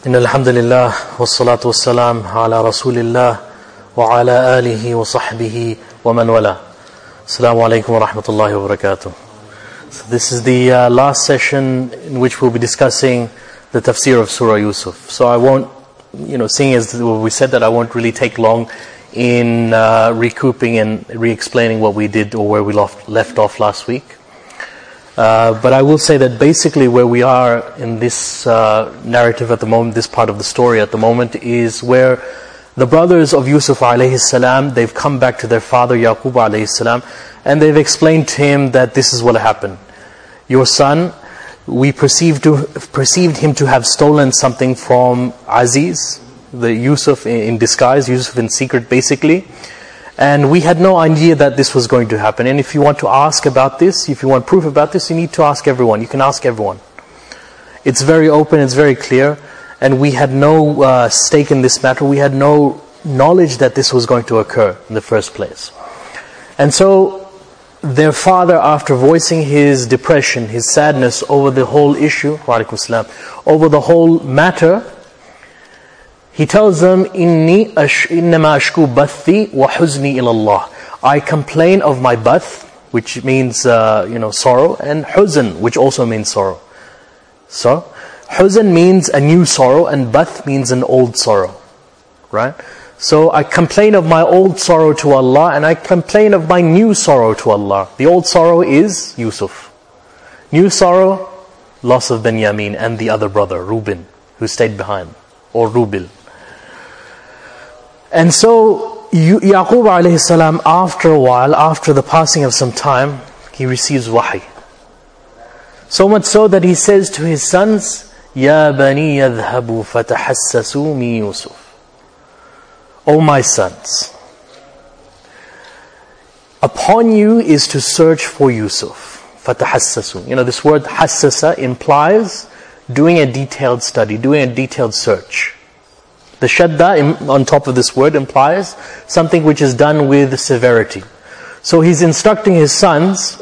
إن الحمد لله والصلاة والسلام على رسول الله وعلى آله وصحبه ومن والاه. Assalamu alaikum wa rahmatullahi wa barakatuh. So this is the last session in which we'll be discussing the tafsir of Surah Yusuf. So I won't, seeing as we said that I won't really take long in recouping and re-explaining what we did or where we left off last week. But I will say that basically where we are in this narrative at the moment, this part of the story at the moment, is where the brothers of Yusuf alayhi salam, they've come back to their father Yaqub alayhi salam, and they've explained to him that this is what happened. Your son, we perceived him to have stolen something from Aziz, the Yusuf in disguise, Yusuf in secret basically. And we had no idea that this was going to happen. And if you want to ask about this, if you want proof about this, you need to ask everyone. You can ask everyone. It's very open, it's very clear. And we had no stake in this matter. We had no knowledge that this was going to occur in the first place. And so their father, after voicing his depression, his sadness over the whole issue, over the whole matter, he tells them, إِنَّمَا أَشْكُو بَثِّي وَحُزْنِي إِلَى اللَّهِ. I complain of my bath, which means sorrow, and huzn, which also means sorrow. So, huzn means a new sorrow, and bath means an old sorrow. Right? So I complain of my old sorrow to Allah, and I complain of my new sorrow to Allah. The old sorrow is Yusuf. New sorrow, loss of Benyamin and the other brother, Reuben, who stayed behind, or Rubil. And so Yaqub alayhi salam, after a while, after the passing of some time, he receives wahi. So much so that he says to his sons, Ya bani yadhhabu fatahassasu min Yusuf. O my sons, upon you is to search for Yusuf. Fatahassasu. This word hassasa implies doing a detailed study, doing a detailed search. The shadda on top of this word implies something which is done with severity. So he's instructing his sons,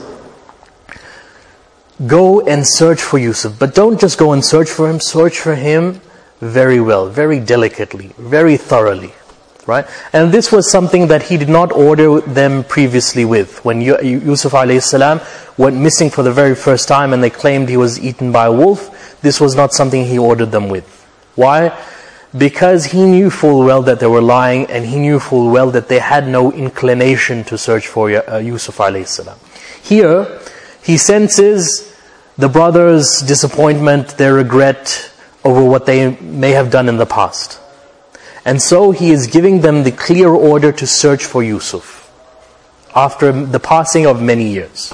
go and search for Yusuf. But don't just go and search for him very well, very delicately, very thoroughly. Right? And this was something that he did not order them previously with. When Yusuf alayhi salam went missing for the very first time and they claimed he was eaten by a wolf, this was not something he ordered them with. Why? Because he knew full well that they were lying, and he knew full well that they had no inclination to search for Yusuf alayhi salam. Here, he senses the brothers' disappointment, their regret over what they may have done in the past. And so he is giving them the clear order to search for Yusuf after the passing of many years.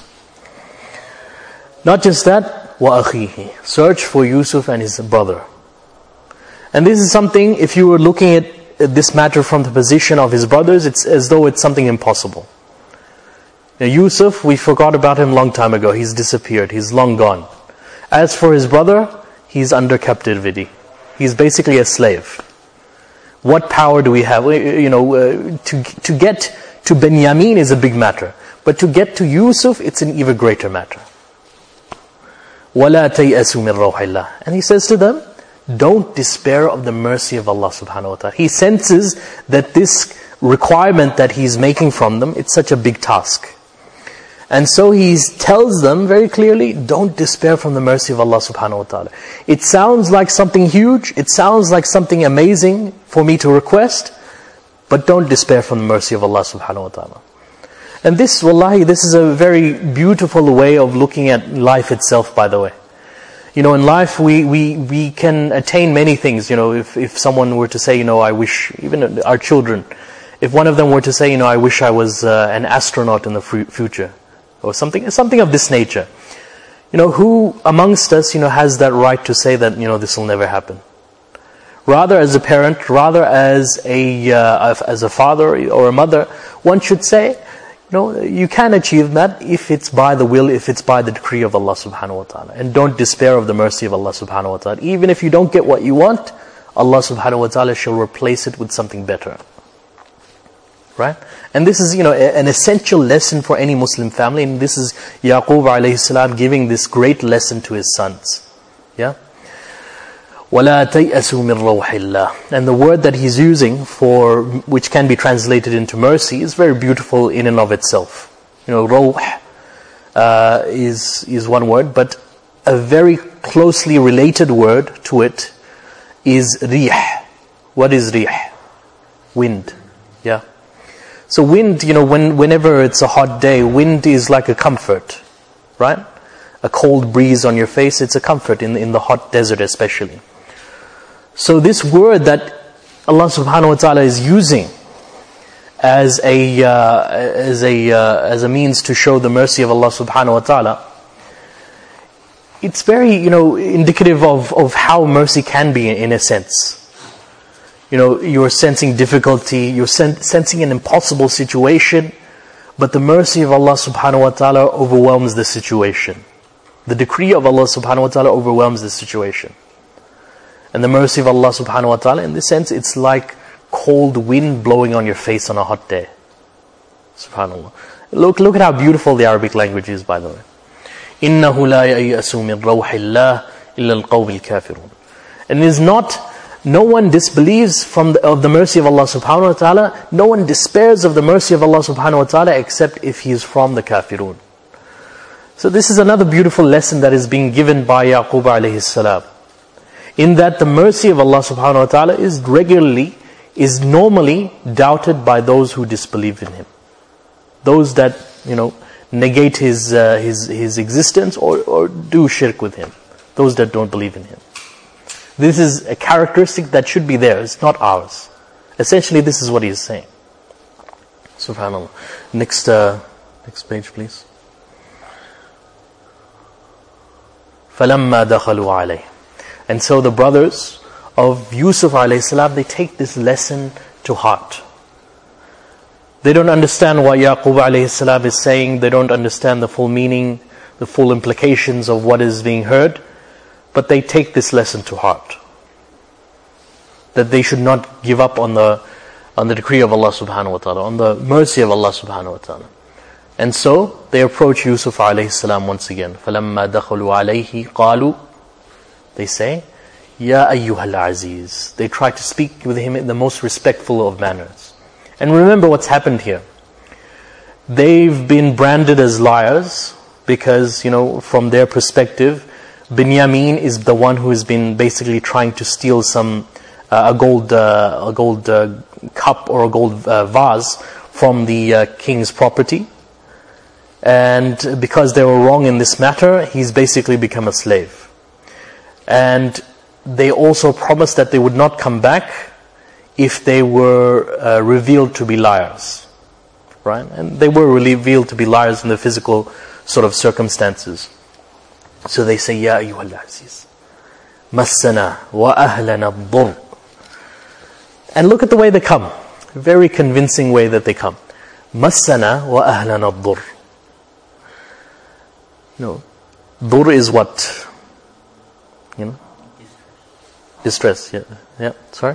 Not just that, وَأَخِيهِ, search for Yusuf and his brother. And this is something, if you were looking at this matter from the position of his brothers, it's as though it's something impossible. Now Yusuf, we forgot about him a long time ago. He's disappeared. He's long gone. As for his brother, he's under captivity. He's basically a slave. What power do we have? To get to Benyamin is a big matter. But to get to Yusuf, it's an even greater matter. وَلَا تَيْأَسُوا مِنْ رَوْحِ اللَّهِ. And he says to them, don't despair of the mercy of Allah subhanahu wa ta'ala. He senses that this requirement that he's making from them, it's such a big task. And so he tells them very clearly, don't despair from the mercy of Allah subhanahu wa ta'ala. It sounds like something huge, it sounds like something amazing for me to request, but don't despair from the mercy of Allah subhanahu wa ta'ala. And this, wallahi, this is a very beautiful way of looking at life itself, by the way. In life we can attain many things. If someone were to say, I wish, even our children, if one of them were to say, I wish I was an astronaut in the future, or something of this nature. Who amongst us, has that right to say that, this will never happen? Rather as a parent, rather as a father or a mother, one should say, you can achieve that if it's by the will, if it's by the decree of Allah subhanahu wa ta'ala. And don't despair of the mercy of Allah subhanahu wa ta'ala. Even if you don't get what you want, Allah subhanahu wa ta'ala shall replace it with something better. Right? And this is, an essential lesson for any Muslim family. And this is Yaqub alayhi salam giving this great lesson to his sons. Yeah? وَلَا تَيْأَسُوا مِنْ رَوْحِ اللَّهِ. And the word that he's using for, which can be translated into mercy, is very beautiful in and of itself. Rawh is one word, but a very closely related word to it is rih. What is rih? Wind. Yeah. So wind, whenever it's a hot day, wind is like a comfort, right? A cold breeze on your face, it's a comfort in the hot desert especially. So this word that Allah subhanahu wa ta'ala is using as a means to show the mercy of Allah subhanahu wa ta'ala, it's very, indicative of how mercy can be in a sense. You're sensing difficulty, you're sensing an impossible situation, but the mercy of Allah subhanahu wa ta'ala overwhelms the situation. The decree of Allah subhanahu wa ta'ala overwhelms the situation. And the mercy of Allah subhanahu wa ta'ala, in this sense, it's like cold wind blowing on your face on a hot day. Subhanallah. Look at how beautiful the Arabic language is, by the way. إِنَّهُ لَا يَيْأَسُ مِنْ رَوْحِ اللَّهِ إِلَّا الْقَوْمِ الْكَافِرُونَ. And it is not, no one disbelieves of the mercy of Allah subhanahu wa ta'ala, no one despairs of the mercy of Allah subhanahu wa ta'ala except if he is from the kafirun. So this is another beautiful lesson that is being given by Yaqub alayhi salam. In that the mercy of Allah subhanahu wa ta'ala is normally doubted by those who disbelieve in Him. Those that, negate His existence or do shirk with Him. Those that don't believe in Him. This is a characteristic that should be there. It's not ours. Essentially, this is what he is saying. Subhanallah. Next page, please. فَلَمَّا دَخَلُوا عَلَيْهِ. And so the brothers of Yusuf alayhi salam, they take this lesson to heart. They don't understand what Yaqub alayhi salam is saying. They don't understand the full meaning, the full implications of what is being heard. But they take this lesson to heart. That they should not give up on the decree of Allah subhanahu wa ta'ala, on the mercy of Allah subhanahu wa ta'ala. And so they approach Yusuf alayhi salam once again. فَلَمَّا دَخَلُوا عَلَيْهِ قَالُوا. They say, Ya ayyuhal aziz. They try to speak with him in the most respectful of manners. And remember what's happened here. They've been branded as liars because, from their perspective, Binyamin is the one who has been basically trying to steal a gold cup or a gold vase from the king's property. And because they were wrong in this matter, he's basically become a slave. And they also promised that they would not come back if they were revealed to be liars. Right? And they were revealed to be liars in the physical sort of circumstances. So they say, Ya ayyuhal aziz, massana wa ahlana ad-durr. And look at the way they come. A very convincing way that they come. Massana wa ahlana ad-durr. Durr is what? Distress. Yeah. Sorry?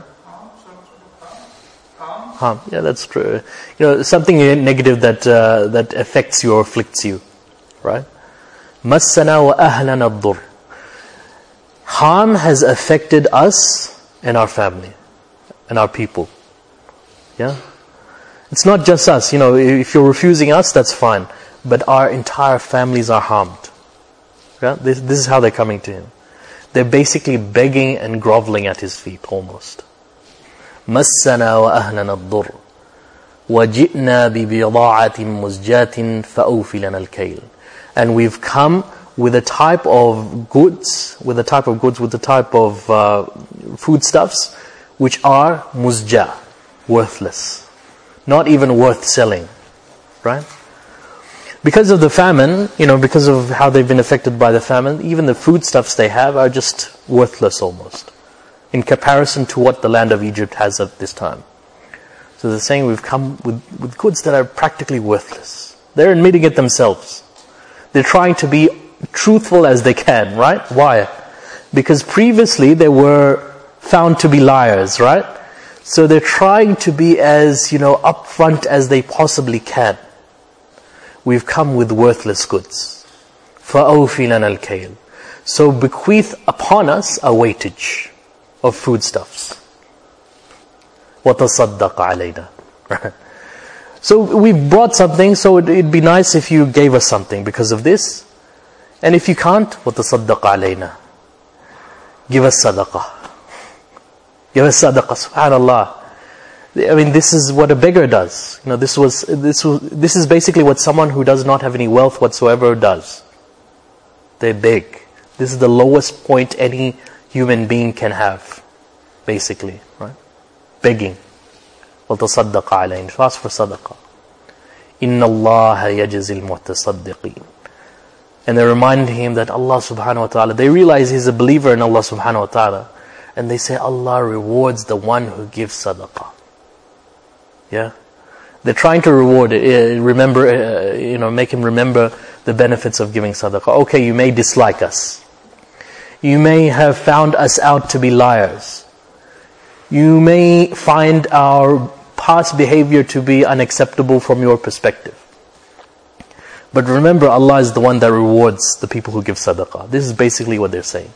Harm. Yeah, that's true. Something negative that affects you or afflicts you. Right? Massana wa ahlana ad-durr. Harm has affected us and our family and our people. Yeah? It's not just us. If you're refusing us, that's fine. But our entire families are harmed. Yeah? This is how they're coming to him. They're basically begging and groveling at his feet almost. Massana wa ahlana ad-durr. وَجِئْنَا بِبِضَاعَةٍ مُزْجَاةٍ فَأَوْفِ لَنَا الْكَيْلِ. And we've come with a type of goods, with the type of foodstuffs, which are muzja, worthless. Not even worth selling. Right? Because of the famine, because of how they've been affected by the famine, even the foodstuffs they have are just worthless almost. In comparison to what the land of Egypt has at this time. So they're saying we've come with goods that are practically worthless. They're admitting it themselves. They're trying to be truthful as they can, right? Why? Because previously they were found to be liars, right? So they're trying to be as, upfront as they possibly can. We've come with worthless goods. فَأَوْفِ لَنَا الْكَيْلِ. So bequeath upon us a weightage. of foodstuffs. وَتَصَدَّقَ عَلَيْنَا. So we brought something, so it'd be nice if you gave us something because of this. And if you can't, وَتَصَدَّقَ عَلَيْنَا. Give us sadaqah. Give us sadaqah, subhanallah. I mean, this is what a beggar does. You know, this is basically what someone who does not have any wealth whatsoever does. They beg. This is the lowest point any human being can have, basically, right? Begging. وَتَصَدَّقَ عَلَيْنَا. Ask for sadaqah. إِنَّ اللَّهَ يَجْزِي الْمُتَصَدِّقِينَ. And they remind him that Allah subhanahu wa ta'ala, they realize he's a believer in Allah subhanahu wa ta'ala. And they say, Allah rewards the one who gives sadaqah. Yeah? They're trying to reward it, make him remember the benefits of giving sadaqah. Okay, you may dislike us. You may have found us out to be liars. You may find our past behavior to be unacceptable from your perspective. But remember, Allah is the one that rewards the people who give sadaqah. This is basically what they're saying.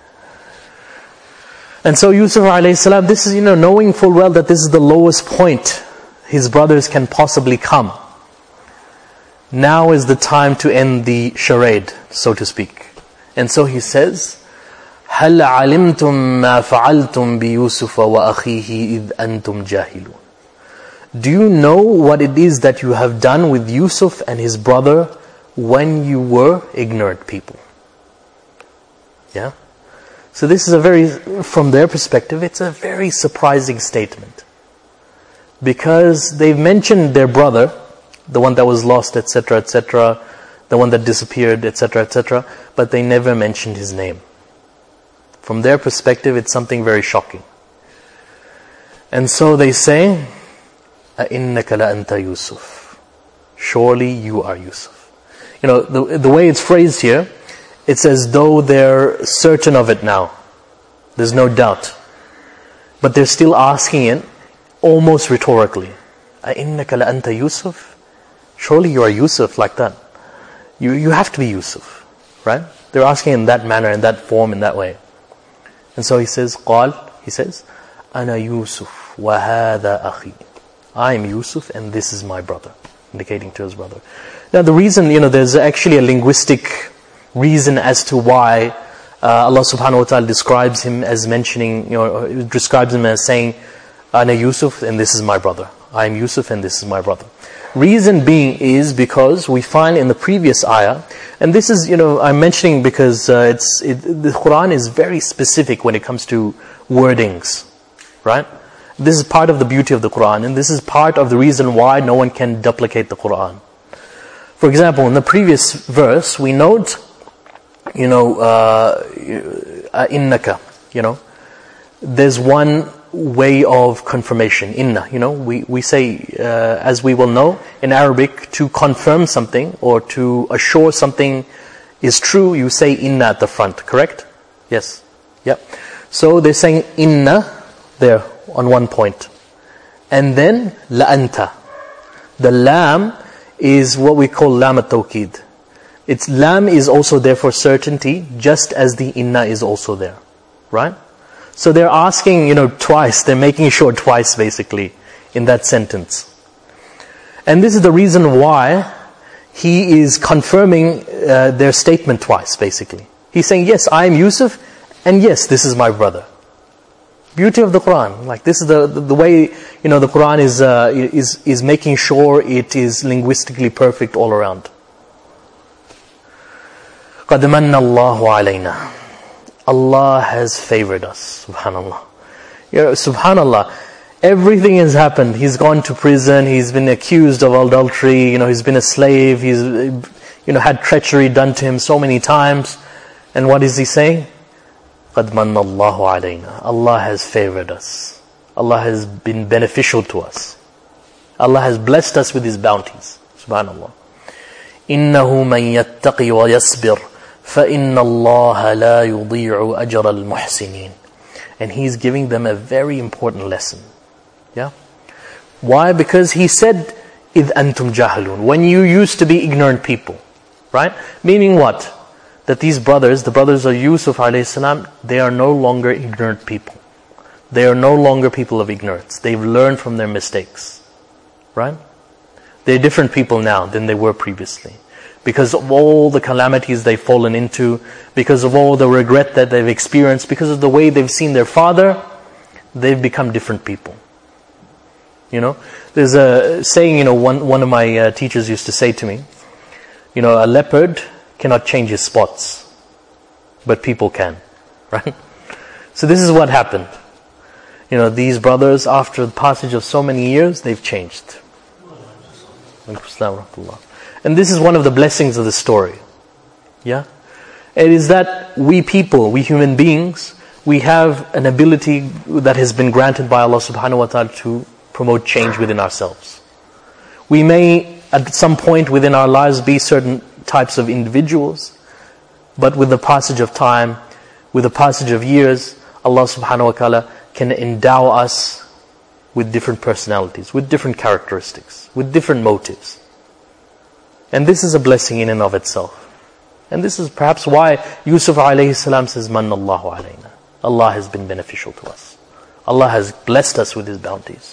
And so Yusuf alayhi salam, this is, knowing full well that this is the lowest point his brothers can possibly come. Now is the time to end the charade, so to speak. And so he says, هَلْ عَلِمْتُمْ مَا فَعَلْتُمْ بِيُوسُفَ وَأَخِيهِ إِذْ أَنْتُمْ جَاهِلُونَ. Do you know what it is that you have done with Yusuf and his brother when you were ignorant people? Yeah? So this is from their perspective, it's a very surprising statement. Because they've mentioned their brother, the one that was lost, etc., etc., the one that disappeared, etc., etc., but they never mentioned his name. From their perspective, it's something very shocking. And so they say, أَإِنَّكَ لَأَنْتَ يُوسُف. Surely you are Yusuf. The way it's phrased here, it's as though they're certain of it now. There's no doubt. But they're still asking it almost rhetorically. أَإِنَّكَ لَأَنْتَ Yusuf. Surely you are Yusuf, like that. You have to be Yusuf, right? They're asking in that manner, in that form, in that way. And so he says, أَنَا يُوسُف وَهَذَا أَخِي. I am Yusuf and this is my brother, indicating to his brother. Now the reason, there's actually a linguistic reason as to why Allah subhanahu wa ta'ala describes him as describes him as saying, Ana Yusuf and this is my brother. I am Yusuf and this is my brother. Reason being is because we find in the previous ayah, and this is, I'm mentioning because the Quran is very specific when it comes to wordings, right? This is part of the beauty of the Quran, and this is part of the reason why no one can duplicate the Quran. For example, in the previous verse, we note, innaka, there's one way of confirmation, inna, we say, as we will know, in Arabic, to confirm something or to assure something is true, you say inna at the front, correct? Yes. Yep. So they're saying inna there on one point. And then la anta. The lam is what we call lam at-tawqid. Its lam is also there for certainty, just as the inna is also there. Right? So they're asking, twice, they're making sure twice basically in that sentence. And this is the reason why he is confirming their statement twice basically. He's saying, yes, I am Yusuf, and yes, this is my brother. Beauty of the Quran. Like this is the way, the Quran is making sure it is linguistically perfect all around. قَدْ مَنَّ اللَّهُ عَلَيْنَا. Allah has favored us. Subhanallah. Subhanallah. Everything has happened. He's gone to prison. He's been accused of adultery. He's been a slave. He's had treachery done to him so many times. And what is he saying? قَدْ مَنَّ اللَّهُ عَلَيْنَا. Allah has favored us. Allah has been beneficial to us. Allah has blessed us with His bounties. Subhanallah. إِنَّهُ مَنْ يَتَّقِ وَيَصْبِرْ فَإِنَّ اللَّهَ لَا يُضِيعُ أَجْرَ الْمُحْسِنِينَ. And He's giving them a very important lesson. Yeah? Why? Because He said, إِذْ أَنْتُمْ جَاهِلُونَ. When you used to be ignorant people. Right? Meaning what? That these brothers, the brothers of Yusuf alayhi salam, they are no longer ignorant people. They are no longer people of ignorance. They've learned from their mistakes. Right? They're different people now than they were previously. Because of all the calamities they've fallen into, because of all the regret that they've experienced, because of the way they've seen their father, they've become different people. There's a saying, one of my teachers used to say to me, a leopard cannot change his spots, but people can. Right? So this is what happened. These brothers, after the passage of so many years, they've changed. And this is one of the blessings of the story. Yeah? It is that we people, we human beings, we have an ability that has been granted by Allah subhanahu wa ta'ala to promote change within ourselves. We may, at some point within our lives, be certain types of individuals, but with the passage of time, with the passage of years, Allah subhanahu wa ta'ala can endow us with different personalities, with different characteristics, with different motives. And this is a blessing in and of itself. And this is perhaps why Yusuf alayhi salam says, Manna Allahu alayna. Allah has been beneficial to us. Allah has blessed us with His bounties.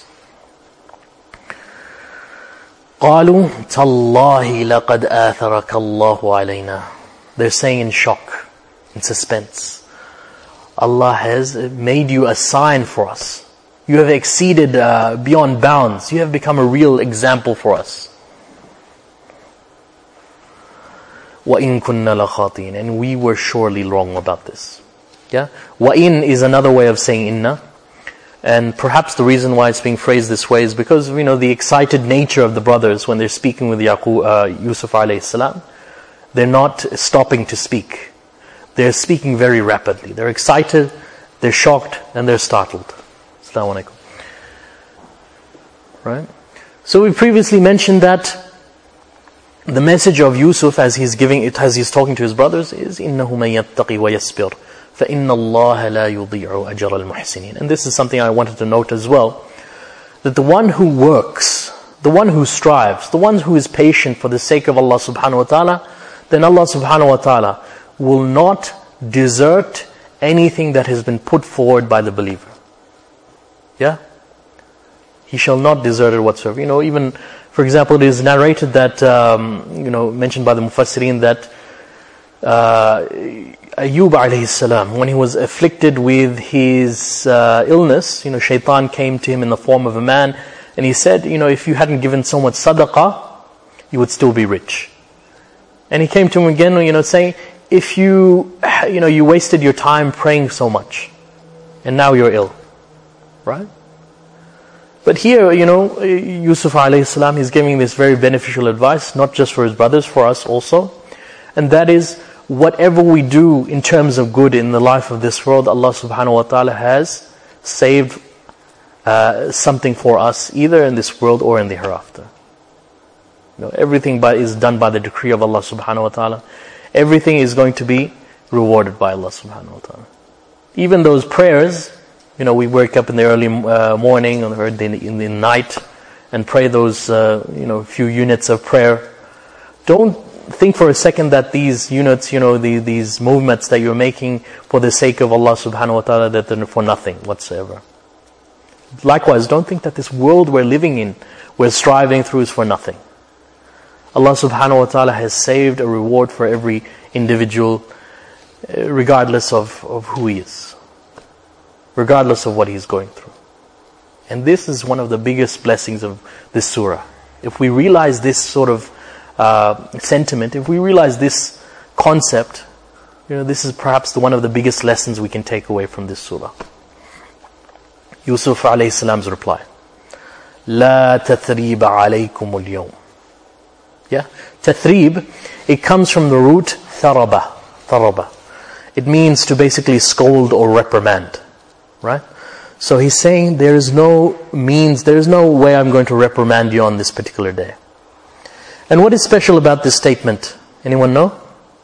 قَالُوا تَاللَّهِ لَقَدْ آثَرَكَ اللَّهُ عَلَيْنَا. They're saying in shock, in suspense, Allah has made you a sign for us. You have exceeded beyond bounds. You have become a real example for us. وَإِن كُنَّا لَخَاطِئِينَ. And we were surely wrong about this. Yeah? وَإِن is another way of saying inna. And perhaps the reason why it's being phrased this way is because, the excited nature of the brothers when they're speaking with Yusuf alayhi salam, they're not stopping to speak. They're speaking very rapidly. They're excited, they're shocked, and they're startled. Assalamu alaikum. Right? So we previously mentioned that the message of Yusuf as he's talking to his brothers is إِنَّهُ مَن يَتَّقِ وَيَصْبِرْ فَإِنَّ اللَّهَ لَا يُضِيعُ أَجْرَ الْمُحْسِنِينَ. And this is something I wanted to note as well, that the one who works, the one who strives, the one who is patient for the sake of Allah subhanahu wa ta'ala, then Allah subhanahu wa ta'ala will not desert anything that has been put forward by the believer. Yeah? He shall not desert it whatsoever. Even, for example, it is narrated that, mentioned by the Mufassirin that Ayyub alayhi salam, when he was afflicted with his illness, shaitan came to him in the form of a man, and he said, if you hadn't given so much sadaqah, you would still be rich. And he came to him again, saying, if you wasted your time praying so much, and now you're ill. Right? But here, Yusuf alayhi salam, he's giving this very beneficial advice, not just for his brothers, for us also. And that is, whatever we do in terms of good in the life of this world, Allah subhanahu wa ta'ala has saved something for us, either in this world or in the hereafter. Everything is done by the decree of Allah subhanahu wa ta'ala. Everything is going to be rewarded by Allah subhanahu wa ta'ala. Even those prayers, we wake up in the early morning or in the night and pray those few units of prayer. Don't think for a second that these units, these movements that you're making for the sake of Allah subhanahu wa ta'ala, that they're for nothing whatsoever. Likewise, don't think that this world we're living in, we're striving through, is for nothing. Allah subhanahu wa ta'ala has saved a reward for every individual, regardless of who he is, regardless of what he's going through. And this is one of the biggest blessings of this surah. If we realize this sort of sentiment, if we realize this concept, this is perhaps one of the biggest lessons we can take away from this surah. Yusuf alayhi salam's reply, لا تثريب عليكم اليوم. Yeah, tathrib, it comes from the root tharaba. It means to basically scold or reprimand, right? So he's saying there is no way I'm going to reprimand you on this particular day. And what is special about this statement? Anyone know?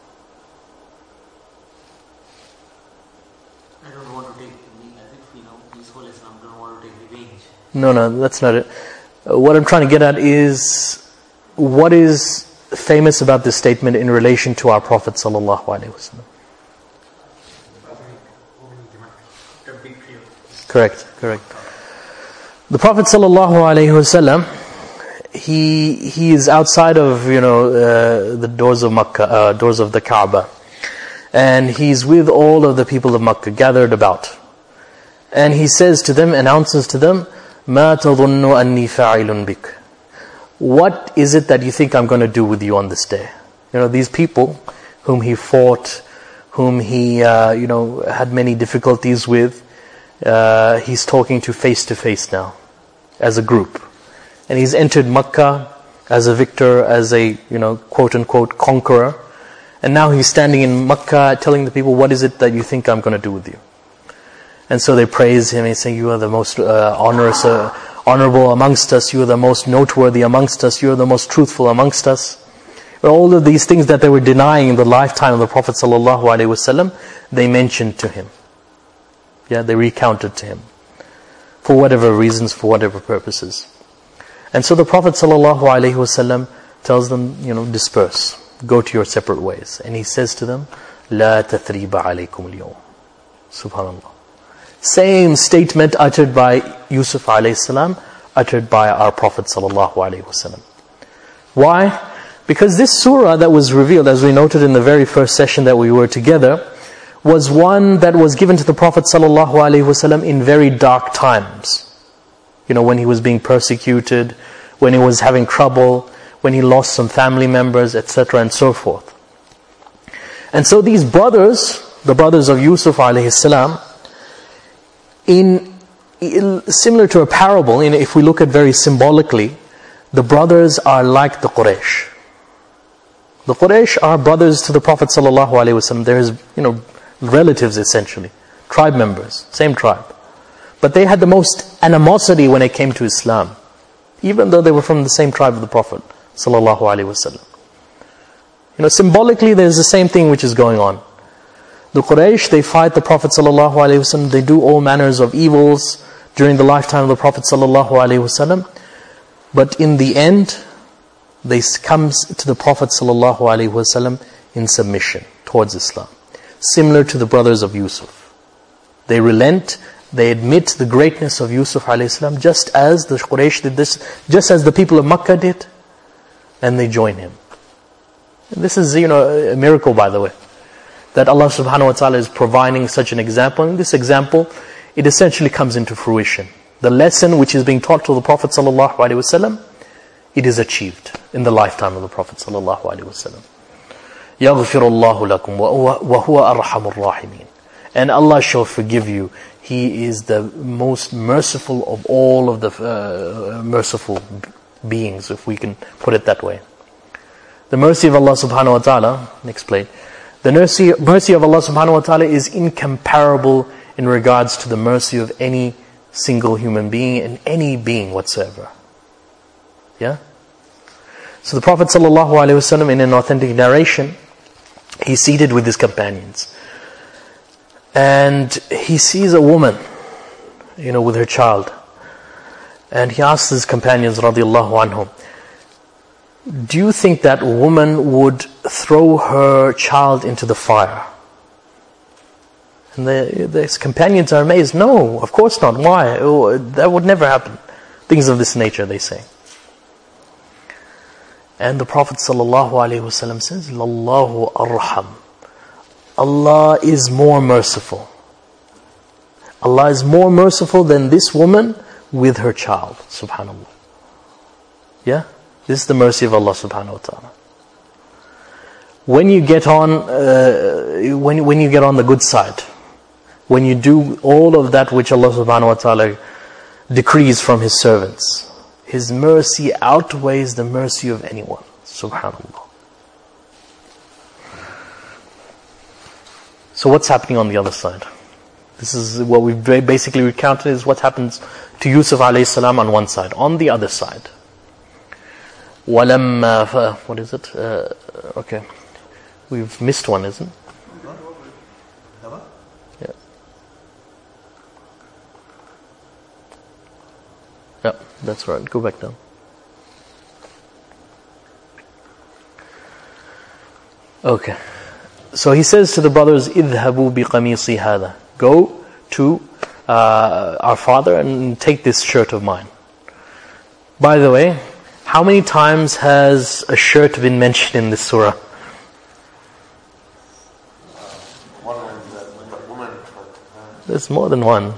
I don't want to take, this whole Islam don't want to take revenge. No, that's not it. What I'm trying to get at is, what is famous about this statement in relation to our Prophet sallallahu alaihi wasallam? Correct. The Prophet ﷺ, he is outside of the doors of Makkah, doors of the Kaaba, and he's with all of the people of Makkah gathered about, and he says to them, announces to them, "Ma tadhunnu anni fa'ilun bik." What is it that you think I'm going to do with you on this day? These people whom he fought, whom he had many difficulties with, he's talking to face now, as a group. And he's entered Makkah as a victor, as a quote-unquote conqueror. And now he's standing in Makkah telling the people, what is it that you think I'm going to do with you? And so they praise him and say, you are the most honorable amongst us, you are the most noteworthy amongst us, you are the most truthful amongst us. But all of these things that they were denying in the lifetime of the Prophet ﷺ, they mentioned to him. They recounted to him. For whatever reasons, for whatever purposes. And so the Prophet ﷺ tells them, disperse. Go to your separate ways. And he says to them, لا تثريب عليكم اليوم. Subhanallah. Same statement uttered by Yusuf alayhi salam, uttered by our Prophet ﷺ. Why? Because this surah that was revealed, as we noted in the very first session that we were together, was one that was given to the Prophet ﷺ in very dark times. When he was being persecuted, when he was having trouble, when he lost some family members, etc. and so forth. And so these brothers, the brothers of Yusuf alayhi salam, similar to a parable, if we look at very symbolically, the brothers are like the Quraysh. The Quraysh are brothers to the Prophet ﷺ. They're his, relatives essentially, tribe members, same tribe. But they had the most animosity when it came to Islam, even though they were from the same tribe of the Prophet ﷺ. Symbolically there's the same thing which is going on. The Quraysh, they fight the Prophet ﷺ, they do all manners of evils during the lifetime of the Prophet ﷺ, but in the end, they come to the Prophet ﷺ in submission towards Islam. Similar to the brothers of Yusuf. They relent, they admit the greatness of Yusuf ﷺ, just as the Quraysh did this, just as the people of Makkah did, and they join him. And this is, a miracle, by the way, that Allah subhanahu wa ta'ala is providing such an example. And this example, it essentially comes into fruition. The lesson which is being taught to the Prophet ﷺ, it is achieved in the lifetime of the Prophet ﷺ. يَغْفِرُ اللَّهُ لَكُمْ وَهُوَ أَرْحَمُ الرَّاحِمِينَ. And Allah shall forgive you. He is the most merciful of all of the merciful beings, if we can put it that way. The mercy of Allah subhanahu wa ta'ala, explain. The mercy of Allah subhanahu wa ta'ala is incomparable in regards to the mercy of any single human being and any being whatsoever. So the Prophet ﷺ, in an authentic narration, he's seated with his companions. And he sees a woman, with her child. And he asks his companions, radiallahu anhum, do you think that woman would throw her child into the fire? And his companions are amazed. No, of course not. Why? That would never happen. Things of this nature, they say. And the Prophet ﷺ says, Lallahu arham. Allah is more merciful. Allah is more merciful than this woman with her child. Subhanallah. This is the mercy of Allah subhanahu wa ta'ala. When you get on, when you get on the good side, when you do all of that which Allah subhanahu wa ta'ala decrees from His servants, His mercy outweighs the mercy of anyone. Subhanallah. So what's happening on the other side? This is what we've basically recounted, is what happens to Yusuf alayhi salam on one side. On the other side, وَلَمَّا what is it? Okay. We've missed one, isn't it? Yeah, that's right. Go back down. Okay. So he says to the brothers, اذهبوا بقميصي هذا. Go to our father and take this shirt of mine. By the way, how many times has a shirt been mentioned in this surah? One when the woman. There's more than one.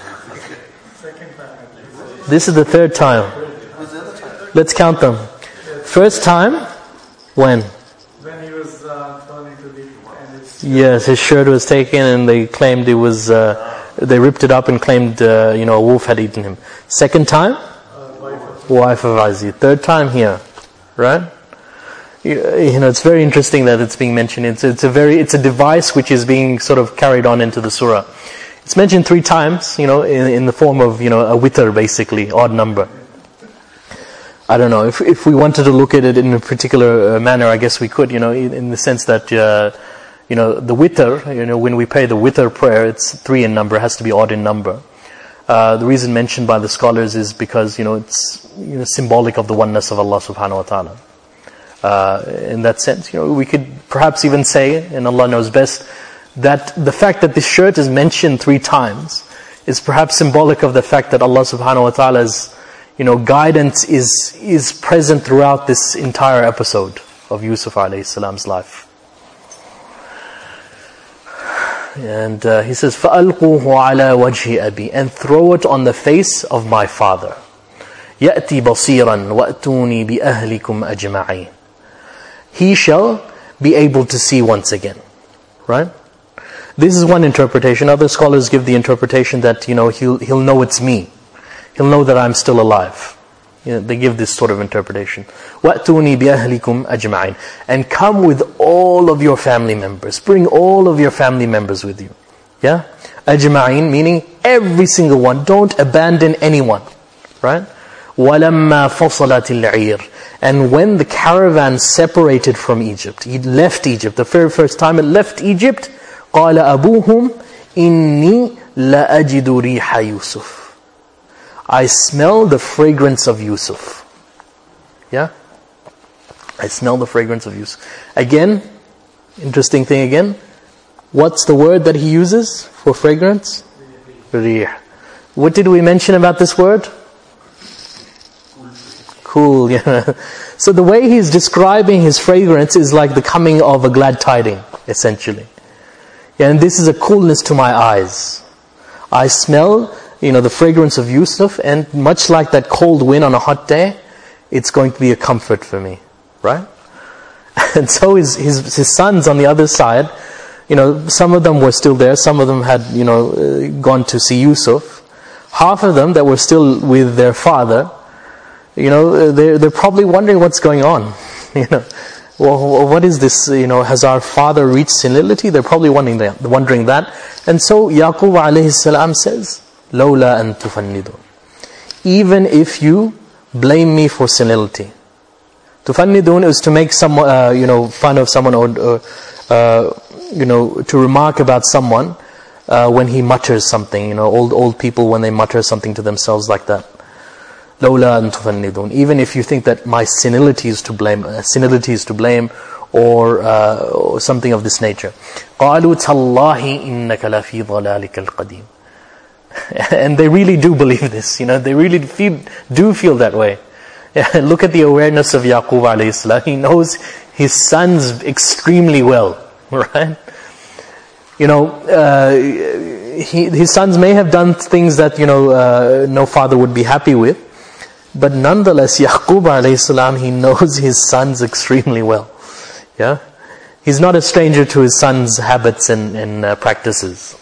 This is the third time. Let's count them. First time, when? When he was thrown into the... Yes, his shirt was taken and they claimed it was, they ripped it up and claimed, a wolf had eaten him. Second time? Wife of Aziz. Third time here, right? It's very interesting that it's being mentioned. It's a device which is being sort of carried on into the surah. It's mentioned 3 times, in the form of, a witr, basically, odd number. I don't know, if we wanted to look at it in a particular manner, I guess we could, in the sense that, the witr, when we pray the witr prayer, it's 3 in number, it has to be odd in number. The reason mentioned by the scholars is because, it's symbolic of the oneness of Allah subhanahu wa ta'ala. In that sense, we could perhaps even say, and Allah knows best, that the fact that this shirt is mentioned 3 times is perhaps symbolic of the fact that Allah subhanahu wa ta'ala's guidance is present throughout this entire episode of Yusuf alayhi salam's life. And he says, فَأَلْقُوهُ عَلَى وَجْهِ أَبِي, and throw it on the face of my father. يَأْتِي بَصِيرًا وَأْتُونِي بِأَهْلِكُمْ أَجْمَعِينَ. He shall be able to see once again. Right? This is one interpretation. Other scholars give the interpretation that, he'll know it's me. He'll know that I'm still alive. They give this sort of interpretation. وَأْتُونِي بِأَهْلِكُمْ أَجْمَعِينَ. And come with all of your family members. Bring all of your family members with you. Yeah? أَجْمَعِينَ, meaning every single one. Don't abandon anyone. Right? وَلَمَّا فَصَلَتِ الْعِيرُ. And when the caravan separated from Egypt, he left Egypt, the very first time it left Egypt, قَالَ أَبُوهُمْ إِنِّي لَأَجِدُ رِيحَ يُوسُفَ. I smell the fragrance of Yusuf. Yeah? I smell the fragrance of Yusuf. Again, interesting thing again. What's the word that he uses for fragrance? Rih. What did we mention about this word? Cool, yeah. So the way he's describing his fragrance is like the coming of a glad tiding, essentially. Yeah, and this is a coolness to my eyes. I smell the fragrance of Yusuf, and much like that cold wind on a hot day, it's going to be a comfort for me, right? And so his sons on the other side, some of them were still there, some of them had, gone to see Yusuf. Half of them that were still with their father, they're probably wondering what's going on. Well, what is this? Has our father reached senility? They're probably wondering that. And so Yaqub alayhi salam says, لولا أن تفندون. Even if you blame me for senility. Tufannidun is to make someone, fun of someone, or to remark about someone when he mutters something. Old people when they mutter something to themselves like that. لولا أن تفندون. Even if you think that my senility is to blame, or something of this nature. قالوا تالله إنك لفي ضلالك القديم. And they really do believe this, they really do feel that way. Look at the awareness of Yaqub alayhi salam. He knows his sons extremely well, right? His sons may have done things that, no father would be happy with, but nonetheless, Yaqub alayhi salam, he knows his sons extremely well. Yeah? He's not a stranger to his sons' habits and practices.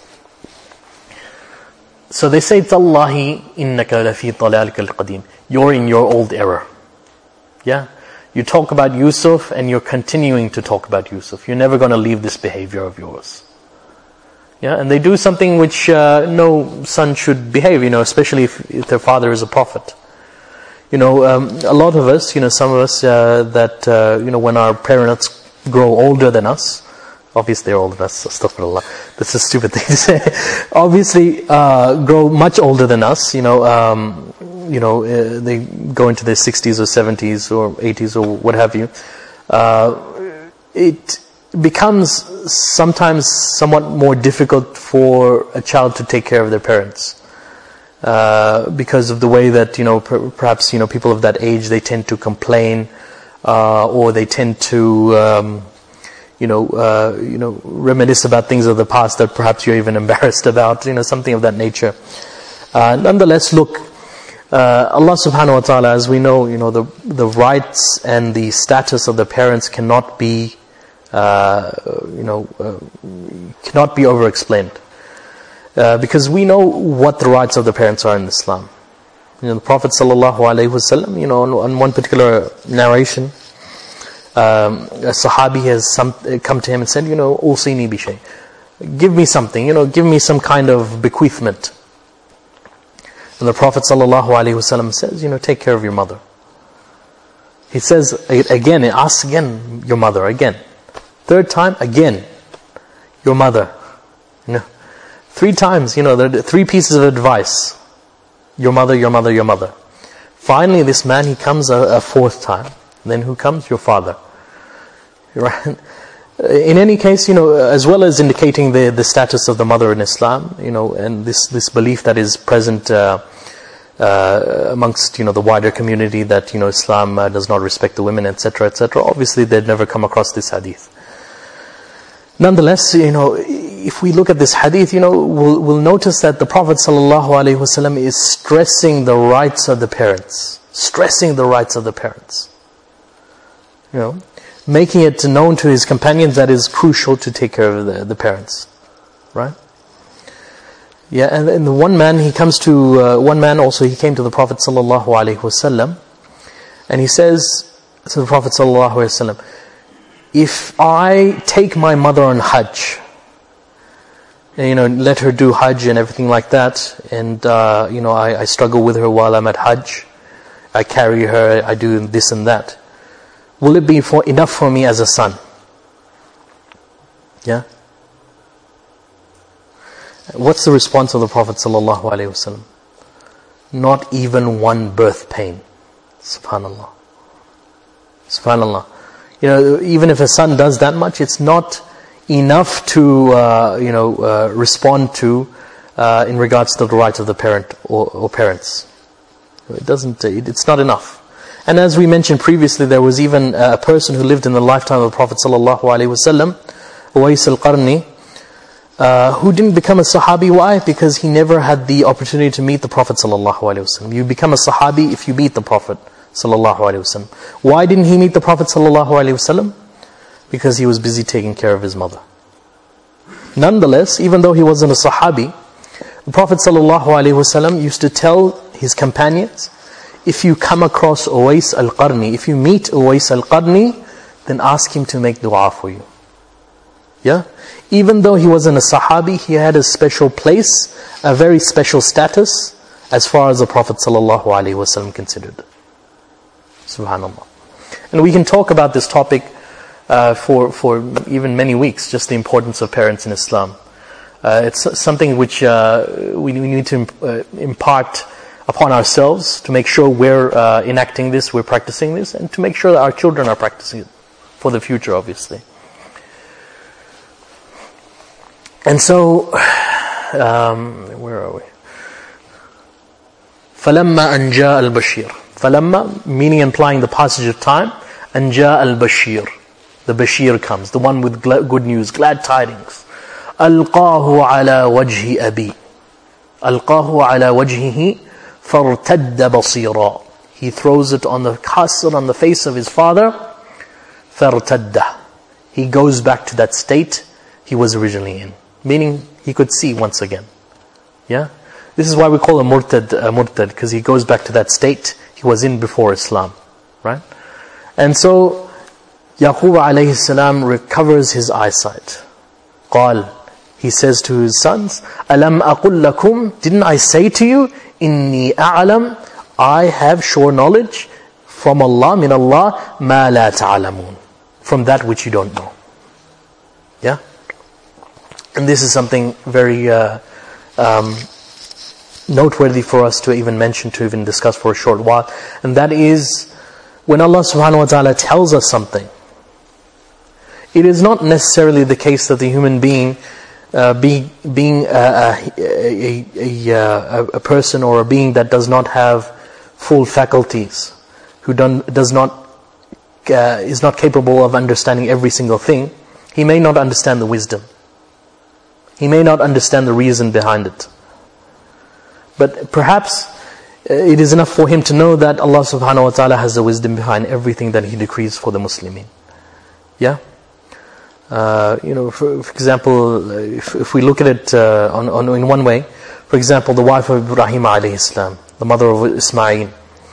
So they say, Tallahi innaka lafi dalalika al-qadim. You're in your old error. Yeah? You talk about Yusuf and you're continuing to talk about Yusuf. You're never going to leave this behavior of yours. Yeah? And they do something which no son should behave, especially if their father is a prophet. A lot of us, some of us that, when our parents grow older than us, obviously they're older than us, astaghfirullah. That's a stupid thing to say. Obviously, grow much older than us, they go into their 60s or 70s or 80s or what have you. becomes sometimes somewhat more difficult for a child to take care of their parents. Because of the way that, perhaps, people of that age, they tend to complain, or they tend to, reminisce about things of the past that perhaps you're even embarrassed about, something of that nature. Nonetheless, look, Allah subhanahu wa ta'ala, as we know, the rights and the status of the parents cannot be, cannot be over-explained. Because we know what the rights of the parents are in Islam. The Prophet sallallahu alaihi wasallam, on one particular narration, a Sahabi has come to him and said, "Usini bi shay." Give me something, give me some kind of bequeathment. And the Prophet sallallahu alaihi wasallam says, take care of your mother. He says again, ask again your mother again. Third time, again, your mother. 3 times, there are 3 pieces of advice. Your mother, your mother, your mother. Finally, this man, he comes a 4th time. Then who comes? Your father. Right? In any case, as well as indicating the status of the mother in Islam, and this belief that is present amongst, the wider community that, Islam does not respect the women, etc., etc. Obviously, they'd never come across this hadith. Nonetheless, if we look at this hadith, we'll notice that the Prophet ﷺ is stressing the rights of the parents. Stressing the rights of the parents. Making it known to his companions that it is crucial to take care of the parents. Right? Yeah, and the one man, he came to the Prophet ﷺ, and he says to the Prophet ﷺ, if I take my mother on Hajj, let her do Hajj and everything like that, and I struggle with her while I'm at Hajj, I carry her, I do this and that, will it be enough for me as a son? Yeah? What's the response of the Prophet ﷺ? Not even one birth pain. Subhanallah. Subhanallah. Even if a son does that much, it's not enough to respond to in regards to the rights of the parent or parents. It's not enough. And as we mentioned previously, there was even a person who lived in the lifetime of the Prophet ﷺ, Uwais al-Qarni, who didn't become a Sahabi. Why? Because he never had the opportunity to meet the Prophet ﷺ. You become a Sahabi if you meet the Prophet ﷺ. Why didn't he meet the Prophet ﷺ? Because he was busy taking care of his mother. Nonetheless, even though he wasn't a Sahabi, the Prophet ﷺ used to tell his companions, if you come across Uwais al-Qarni, if you meet Uwais al-Qarni, then ask him to make dua for you. Yeah? Even though he wasn't a Sahabi, he had a special place, a very special status, as far as the Prophet ﷺ considered. Subhanallah. And we can talk about this topic for even many weeks, just the importance of parents in Islam. It's something which we need to impart upon ourselves to make sure we're enacting this, we're practicing this, and to make sure that our children are practicing it for the future, obviously. And so, where are we? فَلَمَّا أَنْ جَاءَ الْبَشِيرُ. فَلَمَّا, meaning implying the passage of time, أَنْ جَاءَ الْبَشِيرُ. The Bashir comes, the one with good news, glad tidings. أَلْقَاهُ عَلَى وَجْهِ أَبِي. أَلْقَاهُ عَلى وَجْهِهِ فَارْتَدَّ بَصِيرًا. He throws it on the castle, on the face of his father. فَارْتَدَّ. He goes back to that state he was originally in. Meaning, he could see once again. Yeah? This is why we call him murtad, because he goes back to that state he was in before Islam. Right? And so, Yaqub alayhi salam recovers his eyesight. قال, he says to his sons, أَلَمْ أَقُلْ لَكُمْ, didn't I say to you, إِنِّي أَعْلَمْ, I have sure knowledge from Allah, min Allah, مَا لَا تَعْلَمُونَ, from that which you don't know. Yeah? And this is something very noteworthy for us to even mention, to even discuss for a short while. And that is, when Allah subhanahu wa ta'ala tells us something, it is not necessarily the case that the human being, being a person or a being that does not have full faculties, who is not capable of understanding every single thing, he may not understand the wisdom. He may not understand the reason behind it. But perhaps it is enough for him to know that Allah subhanahu wa ta'ala has the wisdom behind everything that He decrees for the Muslimin. Yeah? For example, if we look at it in one way, for example, the wife of Ibrahim alayhi salam, the mother of Ismail.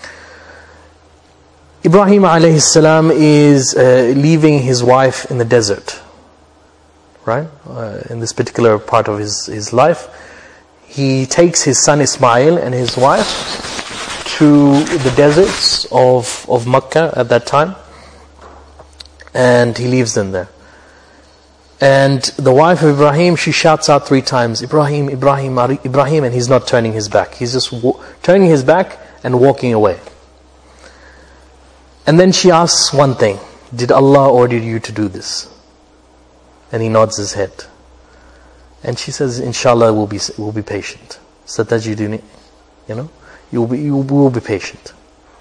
Ibrahim alayhi salam is leaving his wife in the desert, right? In this particular part of his life, he takes his son Ismail and his wife to the deserts of Makkah at that time, and he leaves them there. And the wife of Ibrahim, she shouts out 3 times, Ibrahim, Ibrahim, Ibrahim, and he's not turning his back. He's just turning his back and walking away. And then she asks one thing, did Allah order you to do this? And he nods his head. And she says, Inshallah, we'll be patient. Satajiduni, you will be patient.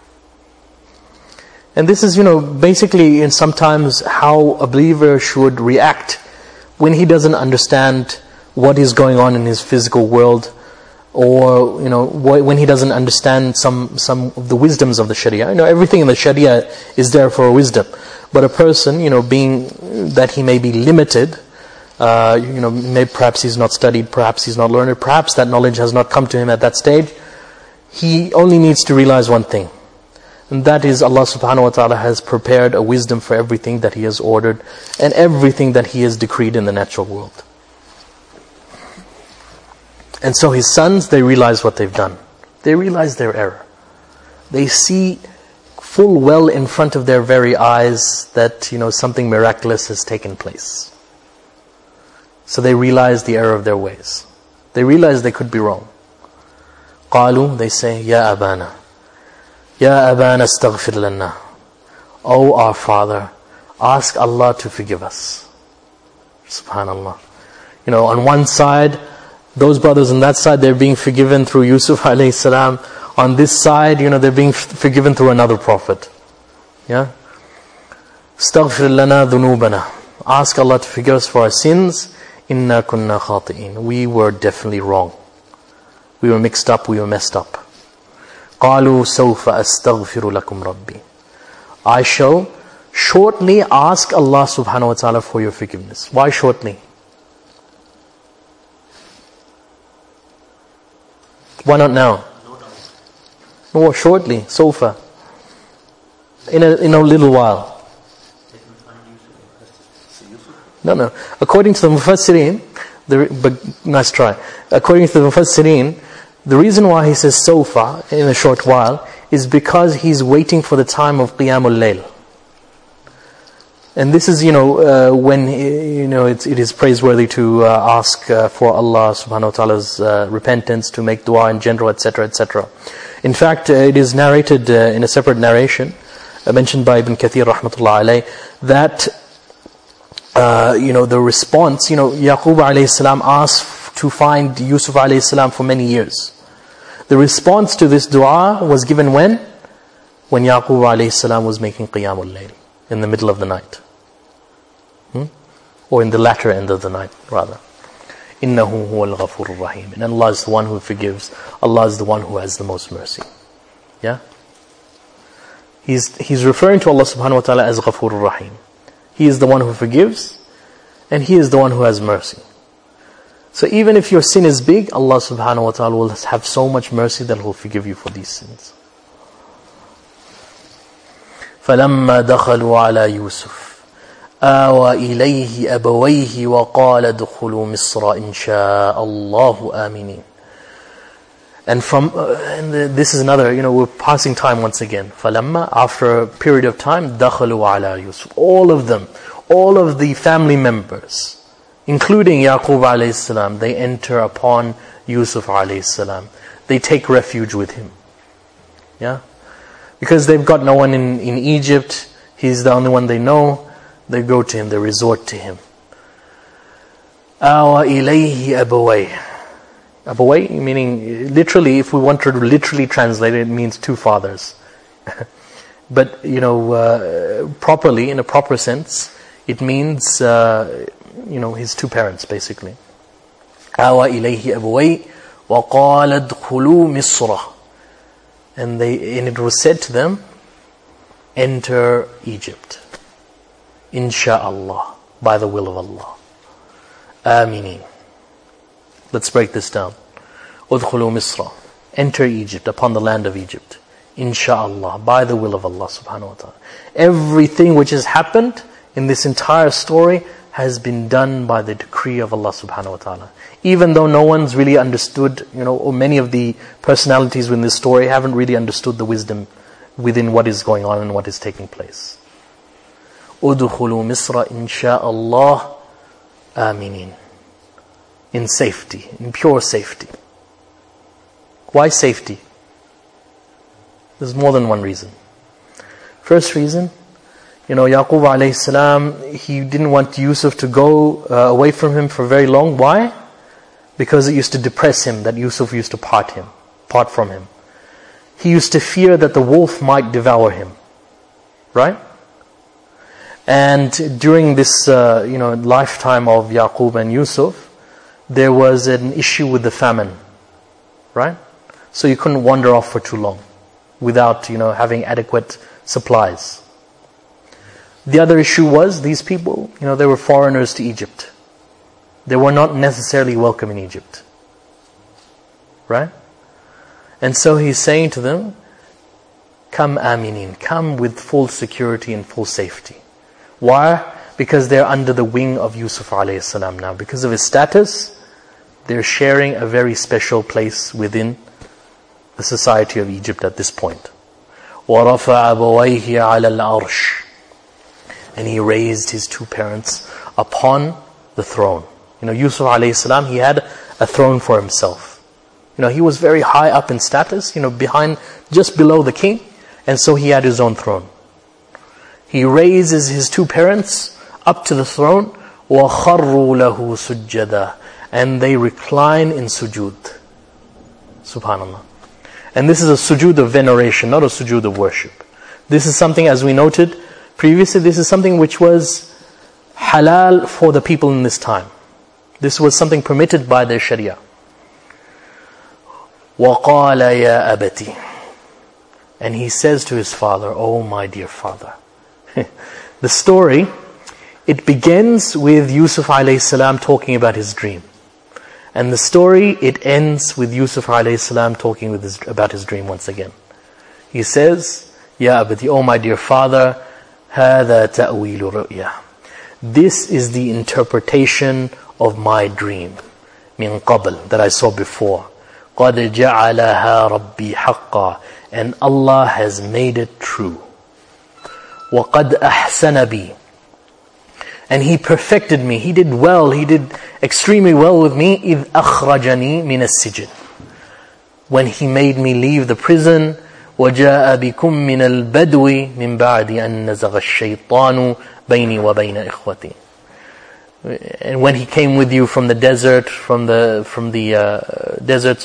And this is, basically in sometimes how a believer should react when he doesn't understand what is going on in his physical world, or when he doesn't understand some of the wisdoms of the Sharia. Everything in the Sharia is there for a wisdom, but a person, being that he may be limited, perhaps he's not studied, perhaps he's not learned, perhaps that knowledge has not come to him at that stage. He only needs to realize one thing, and that is Allah subhanahu wa ta'ala has prepared a wisdom for everything that He has ordered and everything that He has decreed in the natural world. And so his sons, they realize what they've done. They realize their error. They see full well in front of their very eyes that, something miraculous has taken place. So they realize the error of their ways. They realize they could be wrong. قالوا, they say, Ya Abana. Ya Abana astaghfir lana. O our Father, ask Allah to forgive us. Subhanallah. On one side, those brothers on that side, they're being forgiven through Yusuf alayhi salam. On this side, they're being forgiven through another prophet. Yeah? Astaghfir lana dhunubana. Ask Allah to forgive us for our sins. Inna kunna khati'in. We were definitely wrong. We were mixed up, we were messed up. قالوا سوف أستغفر لكم ربي. I shall shortly ask Allah subhanahu wa ta'ala for your forgiveness. Why shortly? Why not now? Or shortly, sofa. In a little while. No. According to the Mufassirin, but nice try. According to the Mufassirin, the reason why he says sofa in a short while is because he's waiting for the time of Qiyamul Layl. And this is, when, it is praiseworthy to ask for Allah subhanahu wa ta'ala's repentance, to make dua in general, etc., etc. In fact, it is narrated in a separate narration, mentioned by Ibn Kathir rahmatullah alayh, that, the response, Yaqub alayhi salam asked to find Yusuf alayhi salam for many years. The response to this dua was given when? When Yaqub alayhi salam was making Qiyamul Layl, in the middle of the night. Or in the latter end of the night, rather. إِنَّهُ هُوَ الْغَفُورُ الرَّحِيمُ. And Allah is the one who forgives. Allah is the one who has the most mercy. Yeah? He's referring to Allah subhanahu wa ta'ala as Ghafur Rahim. He is the one who forgives, and He is the one who has mercy. So even if your sin is big, Allah subhanahu wa ta'ala will have so much mercy that He will forgive you for these sins. فَلَمَّا دَخَلُوا عَلَى يُوسُفَ آوى إليه أبويه وقال ادخلوا مصر إن شاء الله آمنين. And this is another, we're passing time once again. فَلَمَّا, after a period of time, دَخَلُوا عَلَى يُوسُف. All of them, all of the family members, including Yaqub alayhi salam, they enter upon Yusuf alayhi salam. They take refuge with him. Yeah? Because they've got no one in Egypt. He's the only one they know. They go to him, they resort to him. Awa ilayhi abaway. Abaway, meaning literally, if we want to literally translate it, it means two fathers. But, properly, in a proper sense, it means, his two parents, basically. Awa ilayhi abaway wa qala adkhulu Misra. And it was said to them, enter Egypt. Insha'Allah, by the will of Allah. Aminin. Let's break this down. Udkhulu Misra. Enter Egypt, upon the land of Egypt. Insha'Allah, by the will of Allah subhanahu wa ta'ala. Everything which has happened in this entire story has been done by the decree of Allah subhanahu wa ta'ala. Even though no one's really understood, or many of the personalities in this story haven't really understood the wisdom within what is going on and what is taking place. Udkhulu Misra insha'Allah aminin. In safety, in pure safety. Why safety? There's more than one reason. First reason, Yaqub alayhi salam, he didn't want Yusuf to go away from him for very long. Why? Because it used to depress him that Yusuf used to part from him. He used to fear that the wolf might devour him. Right? And during this lifetime of Yaqub and Yusuf, there was an issue with the famine. Right? So you couldn't wander off for too long without having adequate supplies. The other issue was these people, they were foreigners to Egypt. They were not necessarily welcome in Egypt. Right? And so he's saying to them, come aminin, come with full security and full safety. Why? Because they're under the wing of Yusuf alayhi salam now. Because of his status, they're sharing a very special place within the society of Egypt at this point. وَرَفَعَ أَبَوَيْهِ عَلَى الْعَرْشِ. And he raised his two parents upon the throne. Yusuf alayhi salam, he had a throne for himself. He was very high up in status, just below the king. And so he had his own throne. He raises his two parents up to the throne. وَخَرُّوا لَهُ سُجَّدًا. And they recline in sujood. Subhanallah. And this is a sujood of veneration, not a sujood of worship. This is something, as we noted previously, this is something which was halal for the people in this time. This was something permitted by their sharia. وَقَالَ يَا أَبَتِي. And he says to his father, oh my dear father. The story, it begins with Yusuf alayhi salam talking about his dream. And the story, it ends with Yusuf alayhi salam talking about his dream once again. He says, Ya abati, oh my dear father, هَذَا تَأْوِيلُ رُؤْيَا. This is the interpretation of my dream. مِنْ قَبْلِ, that I saw before. قَدْ جَعَلَهَا رَبِّي حَقًّا. And Allah has made it true. وَقَدْ أَحْسَنَ بِي. And He perfected me. He did well. He did extremely well with me. إِذْ أَخْرَجَنِي مِنَ السِّجْنِ. When He made me leave the prison. وَجَاءَ بِكُم مِّنَ الْبَدْوِ مِن بَعْدِ أَن نَزَغَ الشَّيْطَانُ بَيْنِي وَبَيْنَ إِخْوَتِي. And when He came with you from the desert, from the deserts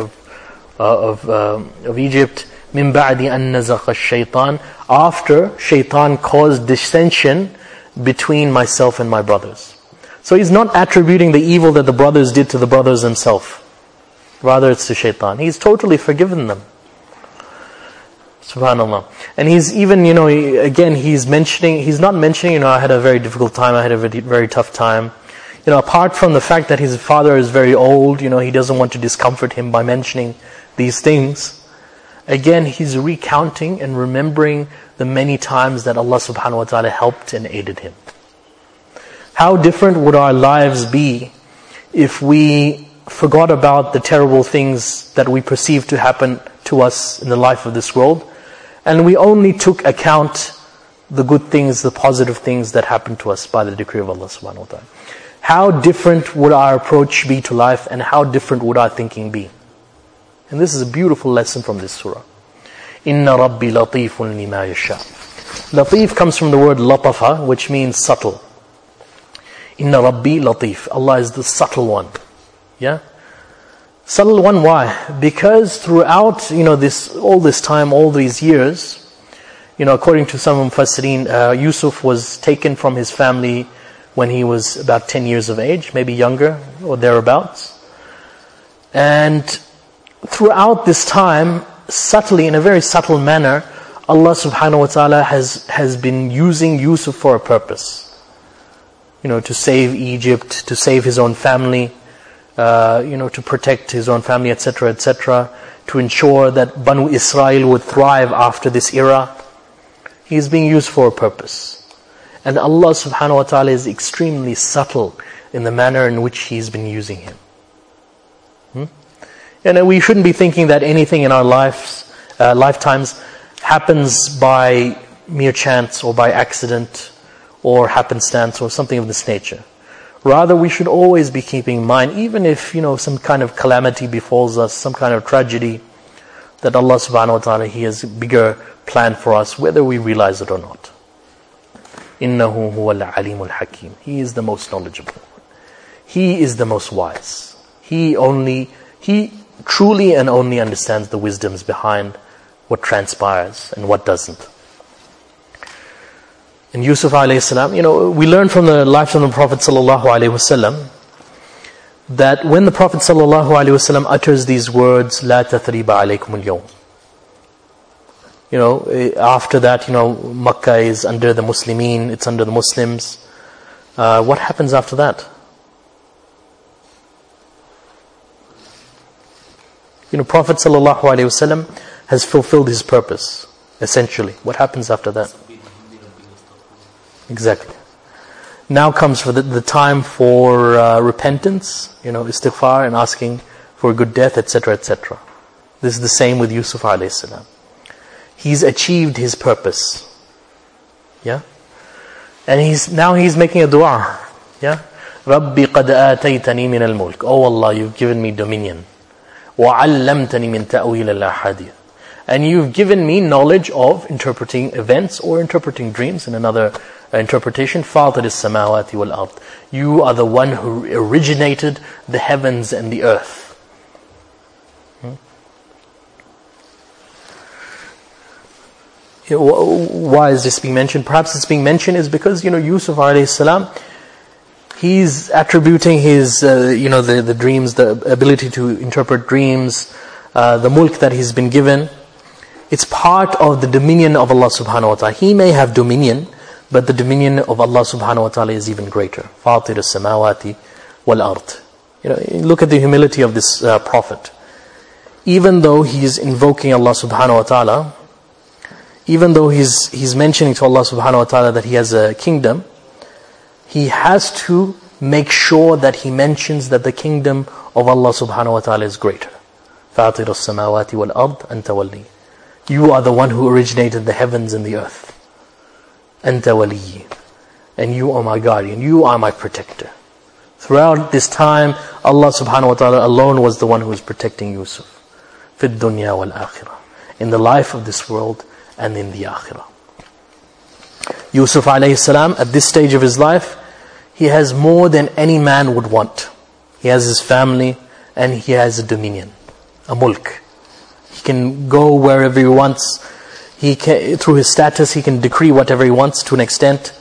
of Egypt, مِن بَعْدِ أَن نَزَغَ الشَّيْطَانُ, after shaitan caused dissension between myself and my brothers. So He's not attributing the evil that the brothers did to the brothers themselves. Rather it's to shaitan. He's totally forgiven them. Subhanallah. And He's even, He's not mentioning, I had a very difficult time, I had a very, very tough time. Apart from the fact that his father is very old, he doesn't want to discomfort him by mentioning these things. Again, he's recounting and remembering the many times that Allah subhanahu wa ta'ala helped and aided him. How different would our lives be if we forgot about the terrible things that we perceive to happen to us in the life of this world, and we only took account the good things, the positive things that happened to us by the decree of Allah subhanahu wa ta'ala. How different would our approach be to life, and how different would our thinking be? And this is a beautiful lesson from this surah. Inna Rabbi latifun lima yasha. Latif comes from the word latafa, which means subtle. Inna Rabbi Latif. Allah is the subtle one. Yeah? Subtle one, why? Because throughout, all this time, all these years, according to some Mufassirin, Yusuf was taken from his family when he was about 10 years of age, maybe younger or thereabouts. And throughout this time, subtly, in a very subtle manner, Allah subhanahu wa ta'ala has been using Yusuf for a purpose. To save Egypt, to save his own family, to protect his own family, etc., etc., to ensure that Banu Israel would thrive after this era. He is being used for a purpose. And Allah subhanahu wa ta'ala is extremely subtle in the manner in which He's been using him. And we shouldn't be thinking that anything in our lifetimes happens by mere chance or by accident or happenstance or something of this nature. Rather, we should always be keeping in mind, even if some kind of calamity befalls us, some kind of tragedy, that Allah subhanahu wa ta'ala, He has a bigger plan for us, whether we realize it or not. Innahu huwal alimul hakim. He is the most knowledgeable. He is the most wise. He truly and only understands the wisdoms behind what transpires and what doesn't. And Yusuf alayhi salam, we learn from the life of the Prophet sallallahu alayhi wasallam that when the Prophet sallallahu alayhi wasallam utters these words, La tathriba alaykum al-yawm, after that, Makkah is under the Muslimin, it's under the Muslims. What happens after that? Prophet sallallahu alaihi wasallam has fulfilled his purpose, essentially. What happens after that? Exactly. Now comes for the time for repentance, istighfar and asking for a good death, etc., etc. This is the same with Yusuf alayhi salam. He's achieved his purpose. Yeah? And he's making a dua. Yeah? Rabbi qad ataytani min al-mulk. Oh Allah, you've given me dominion. وَعَلَّمْتَنِي مِنْ تَأْوِيلِ الْأَحَادِيثِ. And you've given me knowledge of interpreting events or interpreting dreams. In another interpretation, فَاطِرِ السَّمَاوَاتِ وَالْأَرْضِ. You are the one who originated the heavens and the earth. Why is this being mentioned? Perhaps it's being mentioned is because, Yusuf alayhi salam, he's attributing his, the dreams, the ability to interpret dreams, the mulk that he's been given. It's part of the dominion of Allah subhanahu wa ta'ala. He may have dominion, but the dominion of Allah subhanahu wa ta'ala is even greater. فَاطِرِ السَّمَاوَاتِ وَالْأَرْضِ. Look at the humility of this prophet. Even though he's invoking Allah subhanahu wa ta'ala, even though he's mentioning to Allah subhanahu wa ta'ala that he has a kingdom, he has to make sure that he mentions that the kingdom of Allah subhanahu wa ta'ala is greater. فَاطِرُ السَّمَاوَاتِ وَالْأَرْضِ أَنْتَ وَلِيِّ. You are the one who originated the heavens and the earth. أَنْتَ وَلِيِّ. And you are my guardian. You are my protector. Throughout this time, Allah subhanahu wa ta'ala alone was the one who was protecting Yusuf. فِي الدُّنْيَا وَالْآخِرَةِ. In the life of this world and in the akhirah. Yusuf alayhi salam, at this stage of his life, he has more than any man would want. He has his family and he has a dominion, a mulk. He can go wherever he wants. Through his status, he can decree whatever he wants to an extent.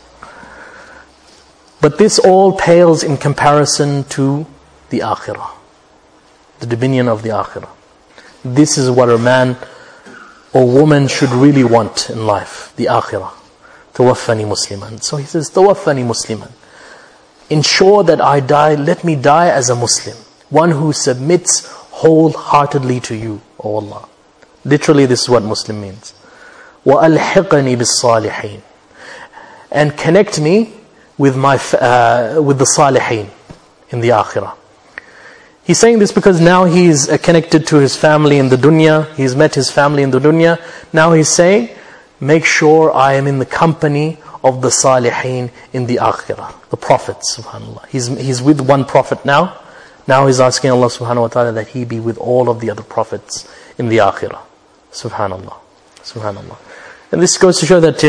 But this all pales in comparison to the akhirah, the dominion of the akhirah. This is what a man or woman should really want in life, the akhirah. Tawaffani Musliman. So he says, Tawaffani Musliman. Ensure that I die, let me die as a Muslim. One who submits wholeheartedly to you, O Allah. Literally this is what Muslim means. وَأَلْحِقَنِي بِالصَّالِحِينَ. And connect me with the Salihin in the akhirah. He's saying this because now he's connected to his family in the dunya. He's met his family in the dunya. Now he's saying, make sure I am in the company of the Salihin in the akhirah. The prophets, subhanAllah. He's with one prophet now. Now he's asking Allah subhanahu wa ta'ala that he be with all of the other prophets in the akhirah. Subhanallah. Subhanallah. And this goes to show that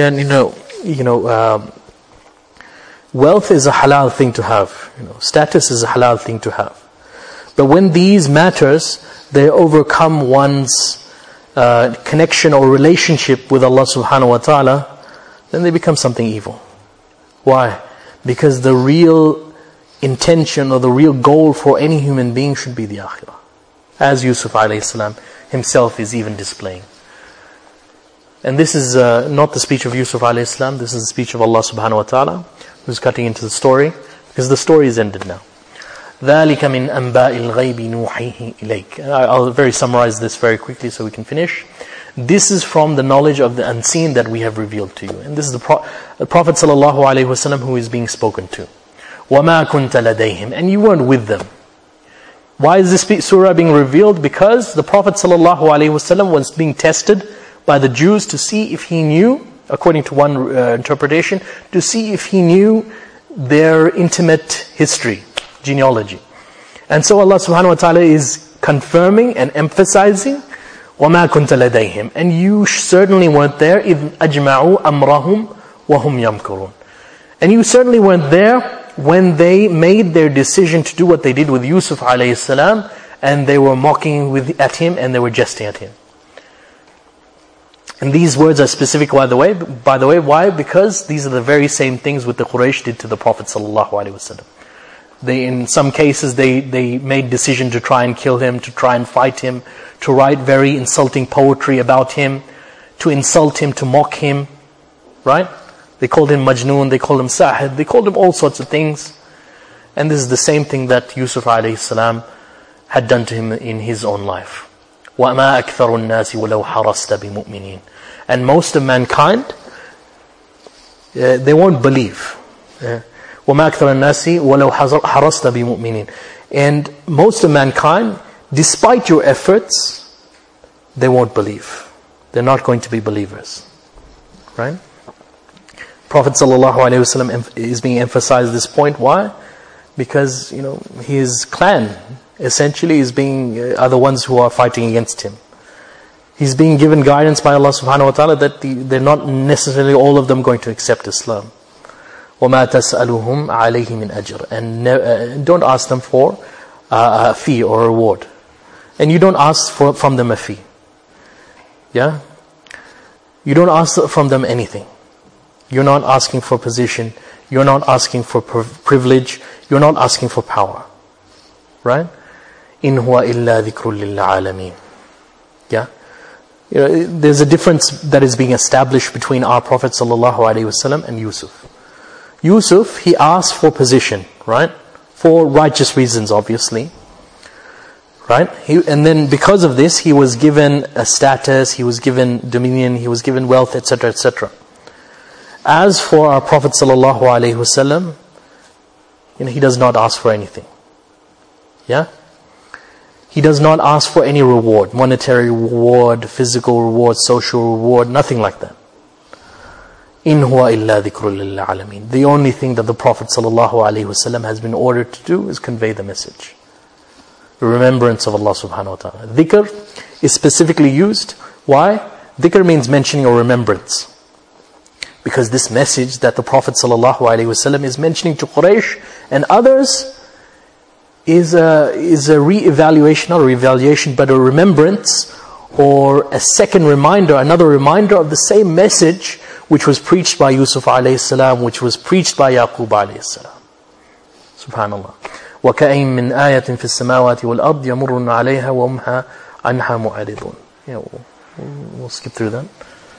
wealth is a halal thing to have. Status is a halal thing to have. But when these matters, they overcome one's connection or relationship with Allah subhanahu wa ta'ala, then they become something evil. Why? Because the real intention or the real goal for any human being should be the akhirah. As Yusuf alayhi salam himself is even displaying. And this is not the speech of Yusuf alayhi salam, this is the speech of Allah subhanahu wa ta'ala, who's cutting into the story, because the story is ended now. ذَلِكَ مِنْ أَنْبَاءِ الْغَيْبِ نُوحِيهِ إِلَيْكَ. I'll summarize this very quickly so we can finish. This is from the knowledge of the unseen that we have revealed to you. And this is the Prophet sallallahu alaihi wasallam who is being spoken to. وَمَا كُنْتَ لَدَيْهِمْ. And you weren't with them. Why is this surah being revealed? Because the Prophet sallallahu alaihi wasallam was being tested by the Jews to see if he knew, according to one interpretation, to see if he knew their intimate history, genealogy. And so Allah subhanahu wa ta'ala is confirming and emphasizing, وَمَا كُنْتَ لَدَيْهِمْ. And you certainly weren't there, إِذْ أَجْمَعُوا أَمْرَهُمْ وَهُمْ يَمْكُرُونَ. And you certainly weren't there when they made their decision to do what they did with Yusuf alayhi salam, and they were mocking at him and they were jesting at him. And these words are specific, by the way. Why? Because these are the very same things what the Quraysh did to the Prophet sallallahu alaihi wasallam. In some cases, they made decision to try and kill him, to try and fight him, to write very insulting poetry about him, to insult him, to mock him, right? They called him Majnoon, they called him Sahid, they called him all sorts of things. And this is the same thing that Yusuf alayhi salam had done to him in his own life. وَمَا أَكْثَرُ النَّاسِ وَلَوْ حَرَصْتَ بِمُؤْمِنِينَ. And most of mankind, they won't believe. وَمَا أَكْثَرُ النَّاسِ وَلَوْ حَرَصْتَ بِمُؤْمِنِينَ. And most of mankind, despite your efforts, they won't believe. They're not going to be believers. Right? Prophet ﷺ is being emphasized this point. Why? Because his clan essentially are the ones who are fighting against him. He's being given guidance by Allah subhanahu wa ta'ala that they're not necessarily all of them going to accept Islam. وَمَا تَسْأَلُهُمْ عَلَيْهِ مِنْ أَجْرٍ. And don't ask them for a fee or a reward. And you don't ask from them a fee. Yeah? You don't ask from them anything. You're not asking for position. You're not asking for privilege. You're not asking for power. Right? إِنْ هُوَ إِلَّا ذِكْرٌ لِلْعَالَمِينَ. Yeah? There's a difference that is being established between our Prophet ﷺ and Yusuf. Yusuf, he asked for position, right? For righteous reasons, obviously. Right? And then because of this, he was given a status, he was given dominion, he was given wealth, etc., etc. As for our Prophet ﷺ, he does not ask for anything. Yeah? He does not ask for any reward, monetary reward, physical reward, social reward, nothing like that. إِنْ هُوَ إِلَّا ذِكْرٌ لِلْعَالَمِينَ. The only thing that the Prophet ﷺ has been ordered to do is convey the message. The remembrance of Allah subhanahu wa ta'ala. Dhikr is specifically used. Why? Dhikr means mentioning or remembrance. Because this message that the Prophet ﷺ is mentioning to Quraysh and others is a re-evaluation, not a re-evaluation, but a remembrance or a second reminder, another reminder of the same message which was preached by Yusuf alayhi salam, which was preached by Yaqub alayhi salam. Subhanallah. وَكَأَيٍّ مِّنْ آيَةٍ فِي السَّمَاوَاتِ وَالْأَرْضِ يَمُرُّونَ عَلَيْهَا وَهُمْ عَنْهَا مُعْرِضُونَ. Yeah, we'll skip through that.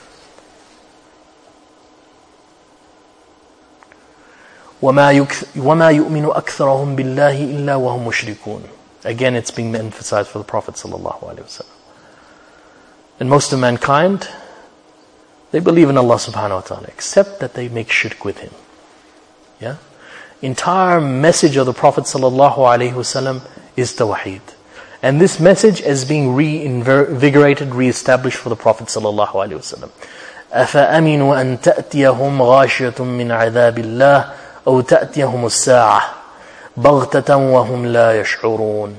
وَمَا يُؤْمِنُ أَكْثَرَهُمْ بِاللَّهِ إِلَّا وَهُمْ مُشْرِكُونَ. Again, it's being emphasized for the Prophet ﷺ. And most of mankind, they believe in Allah subhanahu wa ta'ala, except that they make shirk with Him. Yeah? Entire message of the Prophet ﷺ is tawheed. And this message is being reinvigorated, re-established for the Prophet ﷺ. أَفَأَمِنُوا أَن تَأْتِيَهُمْ غَاشِيَةٌ مِّنْ عَذَابِ اللَّهِ أو تأتيهم الساعة بغتة وهم لا يشعرون.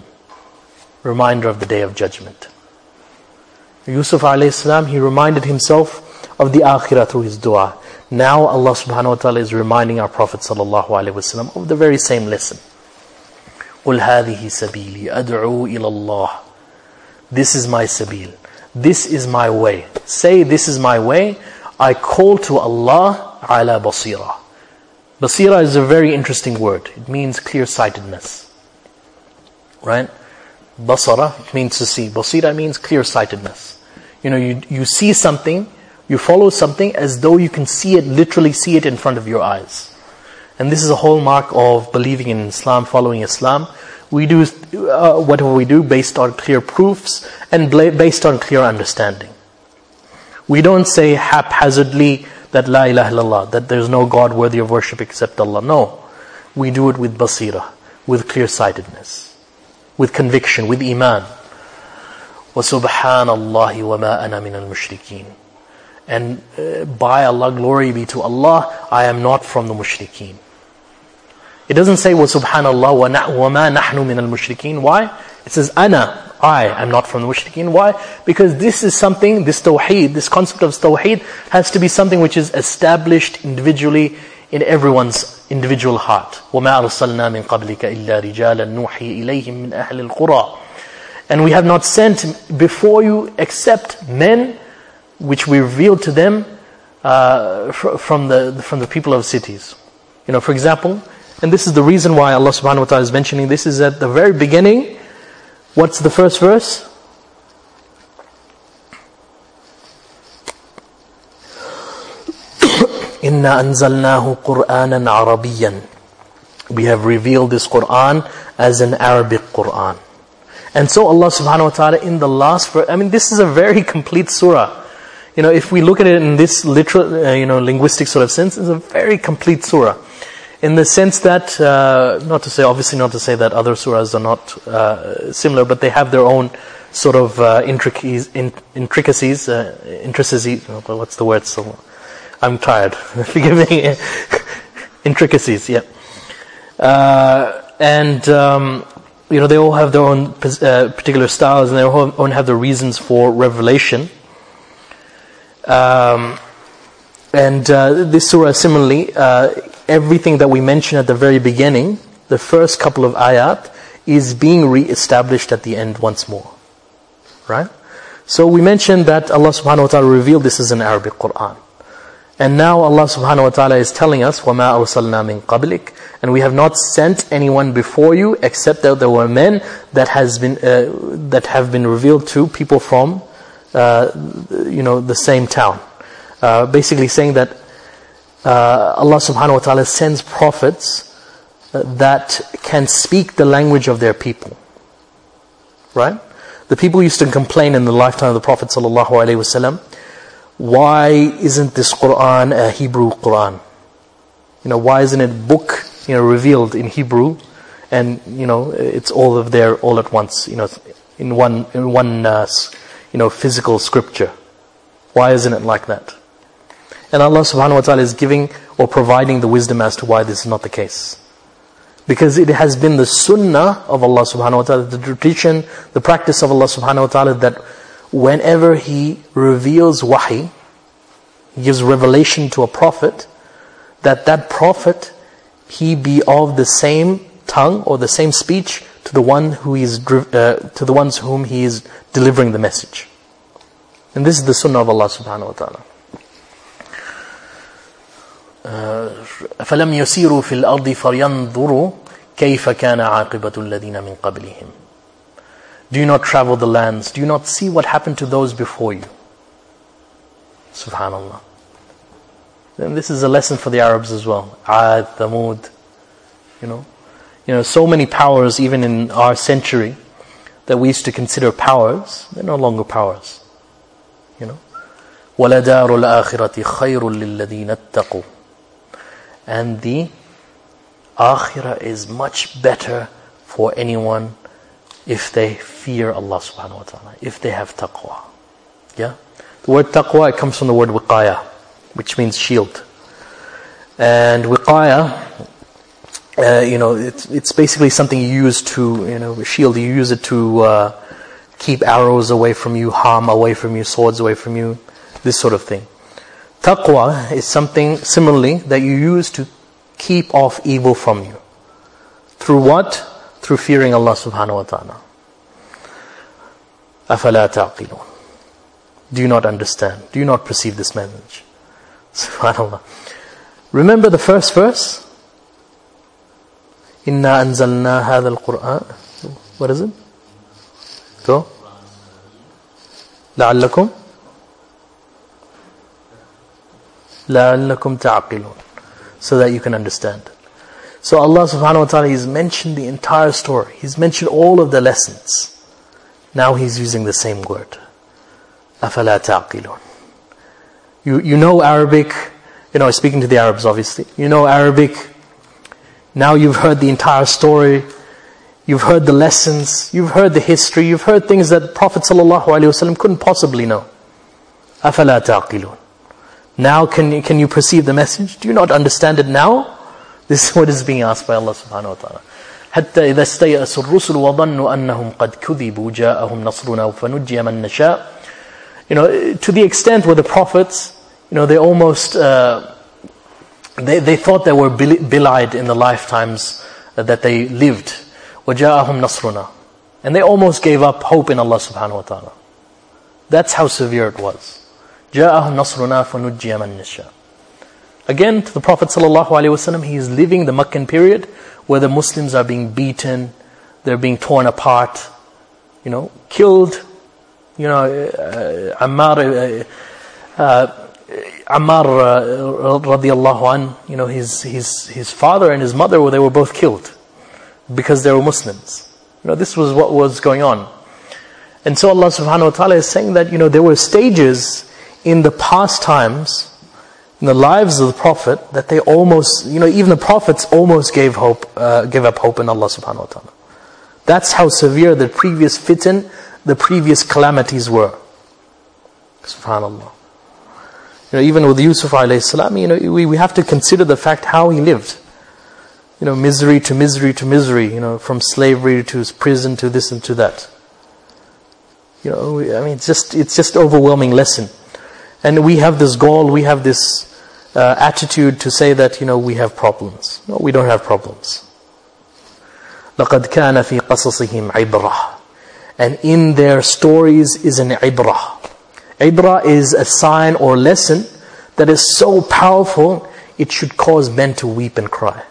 Reminder of the Day of Judgment. Yusuf alayhi salam, he reminded himself of the akhirah through his dua. Now Allah subhanahu wa ta'ala is reminding our Prophet sallallahu alaihi wasallam of the very same lesson. قُلْ هَذِهِ سَبِيلِي أَدْعُو إِلَى اللَّهِ. This is my sabil. This is my way. Say, this is my way. I call to Allah ala basira. Basira is a very interesting word. It means clear-sightedness. Right? Basara, it means to see. Basira means clear-sightedness. You see something, you follow something as though you can see it, literally see it in front of your eyes. And this is a hallmark of believing in Islam, following Islam. We do whatever we do based on clear proofs and based on clear understanding. We don't say haphazardly that La ilaha illallah, that there's no God worthy of worship except Allah. No. We do it with basira, with clear-sightedness, with conviction, with iman. وَسُبْحَانَ اللَّهِ وَمَا أَنَا مِنَ الْمُشْرِكِينَ. And by Allah, glory be to Allah, I am not from the mushrikeen. It doesn't say وَسُبْحَانَ اللَّهِ وَمَا نَحْنُ مِنَ الْمُشْرِكِينَ. Why? It says I am not from the mushrikeen. Why? Because this is something, this tawheed, this concept of tawheed has to be something which is established individually in everyone's individual heart. وَمَا أَرْسَلْنَا مِن قَبْلِكَ إِلَّا رِجَالًا نُوحِي إِلَيْهِم مِّنْ أَهْلِ الْقُرَىٰ. And we have not sent before you except men which we revealed to them from the people of cities. For example, and this is the reason why Allah subhanahu wa ta'ala is mentioning this, is at the very beginning. What's the first verse? Inna anzalnahu Qur'anan Arabiyan. We have revealed this Qur'an as an Arabic Qur'an. And so Allah subhanahu wa ta'ala in the last verse, this is a very complete surah. If we look at it in this literal, linguistic sort of sense, it's a very complete surah. In the sense that, obviously not to say that other surahs are not similar, but they have their own sort of intricacies, what's the word? So I'm tired. Forgive me. Intricacies, yeah. They all have their own particular styles, and they all have their reasons for revelation. This surah similarly, everything that we mentioned at the very beginning, the first couple of ayat, is being re-established at the end once more. Right? So we mentioned that Allah subhanahu wa ta'ala revealed this as an Arabic Qur'an. And now Allah subhanahu wa ta'ala is telling us, وَمَا أَرْسَلْنَا مِن قَبْلِكَ, and we have not sent anyone before you except that there were men that have been revealed to people from the same town. Basically saying that Allah subhanahu wa ta'ala sends prophets that can speak the language of their people. Right? The people used to complain in the lifetime of the Prophet sallallahu alaihi wasallam, why isn't this Qur'an a Hebrew Qur'an? Why isn't it book revealed in Hebrew, and it's all at once, in one physical scripture? Why isn't it like that? And Allah subhanahu wa ta'ala is giving or providing the wisdom as to why this is not the case. Because it has been the sunnah of Allah subhanahu wa ta'ala, the tradition, the practice of Allah subhanahu wa ta'ala, that whenever He reveals wahi, He gives revelation to a prophet, that prophet, he be of the same tongue or the same speech to the ones whom he is delivering the message. And this is the sunnah of Allah subhanahu wa ta'ala. أَفَلَمْ يَسِيرُوا فِي الْأَرْضِ فَلْيَنْظُرُوا كَيْفَ كَانَ عَاقِبَةُ الَّذِينَ مِنْ قَبْلِهِمْ. Do you not travel the lands? Do you not see what happened to those before you? Subhanallah. And this is a lesson for the Arabs as well. Aad, Thamud. So many powers, even in our century, that we used to consider powers, they're no longer powers. وَلَدَارُ الْآخِرَةِ خَيْرٌ لِلَّذِينَ اتَّقُوا. And the akhirah is much better for anyone if they fear Allah subhanahu wa ta'ala, if they have taqwa. Yeah? The word taqwa, it comes from the word wiqaya, which means shield. And wiqaya, it's basically something you use to, shield, you use it to keep arrows away from you, harm away from you, swords away from you, this sort of thing. Taqwa is something similarly that you use to keep off evil from you. Through what? Through fearing Allah subhanahu wa ta'ala. أَفَلَا تَعْقِلُونَ. Do you not understand? Do you not perceive this message? Subhanallah. Remember the first verse? إِنَّا أَنزَلْنَا هَذَا الْقُرْآنَ. What is it? So? لَعَلَّكُمْ تَعْقِلُونَ. So that you can understand. So Allah subhanahu wa ta'ala, He's mentioned the entire story. He's mentioned all of the lessons. Now He's using the same word. أَفَلَا تَعْقِلُونَ. You know Arabic. Speaking to the Arabs obviously. You know Arabic. Now you've heard the entire story. You've heard the lessons. You've heard the history. You've heard things that Prophet ﷺ couldn't possibly know. أَفَلَا تَعْقِلُونَ. Now can you perceive the message? Do you not understand it now? This is what is being asked by Allah subhanahu wa ta'ala. حتى إذا استيأس الرسل وظنوا أنهم قد كذبوا جاءهم نصرنا فنجي من نشاء. To the extent where the prophets, they almost they thought they were belied in the lifetimes that they lived. وجاءهم نصرنا. And they almost gave up hope in Allah subhanahu wa ta'ala. That's how severe it was. جاءهم نصرنا فنجي من نشاء. Again, to the Prophet ﷺ, he is living the Meccan period where the Muslims are being beaten, they're being torn apart, killed. Ammar radiallahu an, his father and his mother, they were both killed because they were Muslims. This was what was going on. And so Allah subhanahu wa ta'ala is saying that, there were stages in the past times, in the lives of the Prophet, that they almost, even the Prophets almost gave up hope in Allah subhanahu wa ta'ala. That's how severe the previous fitan, the previous calamities were. SubhanAllah. Even with Yusuf alayhi salam, we have to consider the fact how he lived. Misery to misery to misery, from slavery to prison to this and to that. It's just overwhelming lesson. And we have this goal, we have this attitude to say that, we have problems. No, we don't have problems. لَقَدْ كَانَ فِي قَصَصِهِمْ عِبْرَةٌ. And in their stories is an ibrah. Ibrah is a sign or lesson that is so powerful, it should cause men to weep and cry.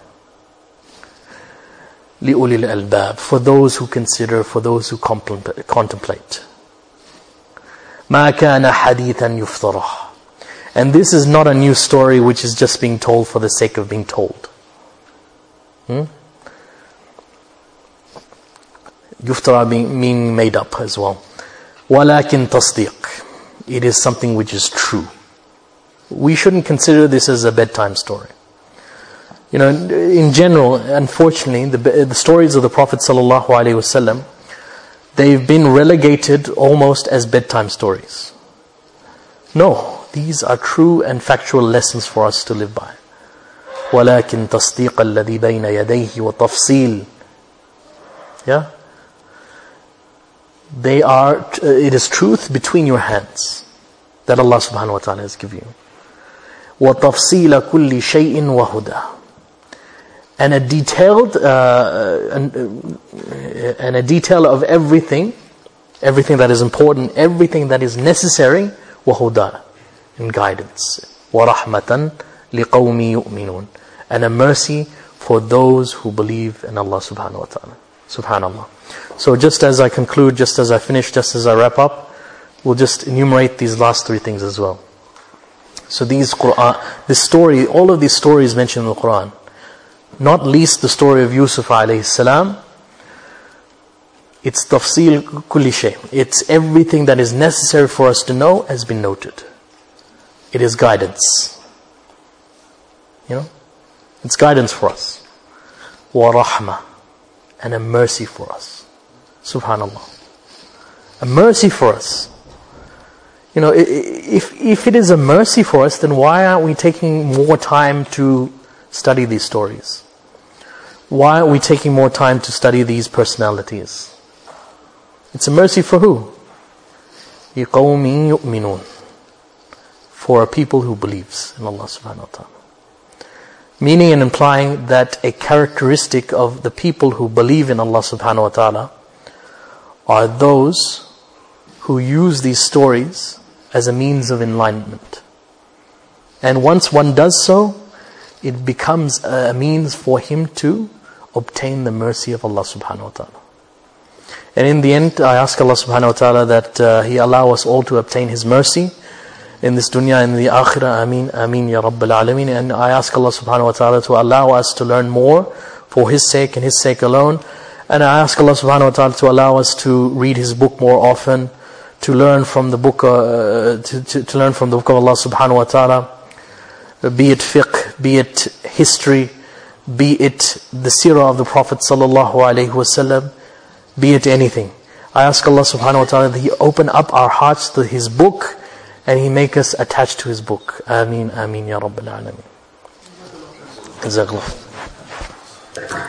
لِأُولِي الْأَلْبَابِ. For those who consider, for those who contemplate. مَا كَانَ حَدِيثًا يُفْتَرَى. And this is not a new story which is just being told for the sake of being told. Yuftara being made up as well. وَلَكِنْ تَصْدِيقٌ. It is something which is true. We shouldn't consider this as a bedtime story. In general, unfortunately, the stories of the Prophet ﷺ, they've been relegated almost as bedtime stories. No, these are true and factual lessons for us to live by. وَلَكِنْ تَصْدِيقَ الَّذِي بَيْنَ يَدَيْهِ وَتَفْصِيلٌ. Yeah? It is truth between your hands that Allah subhanahu wa ta'ala has given you. وَتَفْصِيلَ كُلِّ شَيْءٍ وَهُدَى. And a detail of everything that is important, everything that is necessary, وَهُدَى, and guidance. وَرَحْمَةً لِقَوْمِ يُؤْمِنُونَ. And a mercy for those who believe in Allah subhanahu wa ta'ala. Subhanallah. So just as I conclude, just as I finish, just as I wrap up, we'll just enumerate these last three things as well. So this story, all of these stories mentioned in the Quran, not least the story of Yusuf alayhi salam, it's tafsil kulli shay. It's everything that is necessary for us to know has been noted. It is guidance. It's guidance for us. Wa rahmah. And a mercy for us. Subhanallah. A mercy for us. If it is a mercy for us, then why aren't we taking more time to study these stories? Why aren't we taking more time to study these personalities? It's a mercy for who? لِقَوْمٍ يُؤْمِنُونَ. for a people who believes in Allah subhanahu wa ta'ala. Meaning and implying that a characteristic of the people who believe in Allah subhanahu wa ta'ala are those who use these stories as a means of enlightenment. And once one does so, it becomes a means for him to obtain the mercy of Allah subhanahu wa ta'ala. And in the end, I ask Allah subhanahu wa ta'ala that He allow us all to obtain His mercy in this dunya and in the akhirah. Ameen, ameen, ya Rabbil Alameen. And I ask Allah subhanahu wa ta'ala to allow us to learn more for His sake and His sake alone. And I ask Allah subhanahu wa ta'ala to allow us to read His book more often, to learn from the book, to learn from the book of Allah subhanahu wa ta'ala, be it fiqh, be it history, be it the seerah of the Prophet sallallahu alaihi wasallam, be it anything. I ask Allah subhanahu wa ta'ala that He open up our hearts to His book and He make us attached to His book. Ameen, ameen, ya Rabbil Alameen. Jazakallah.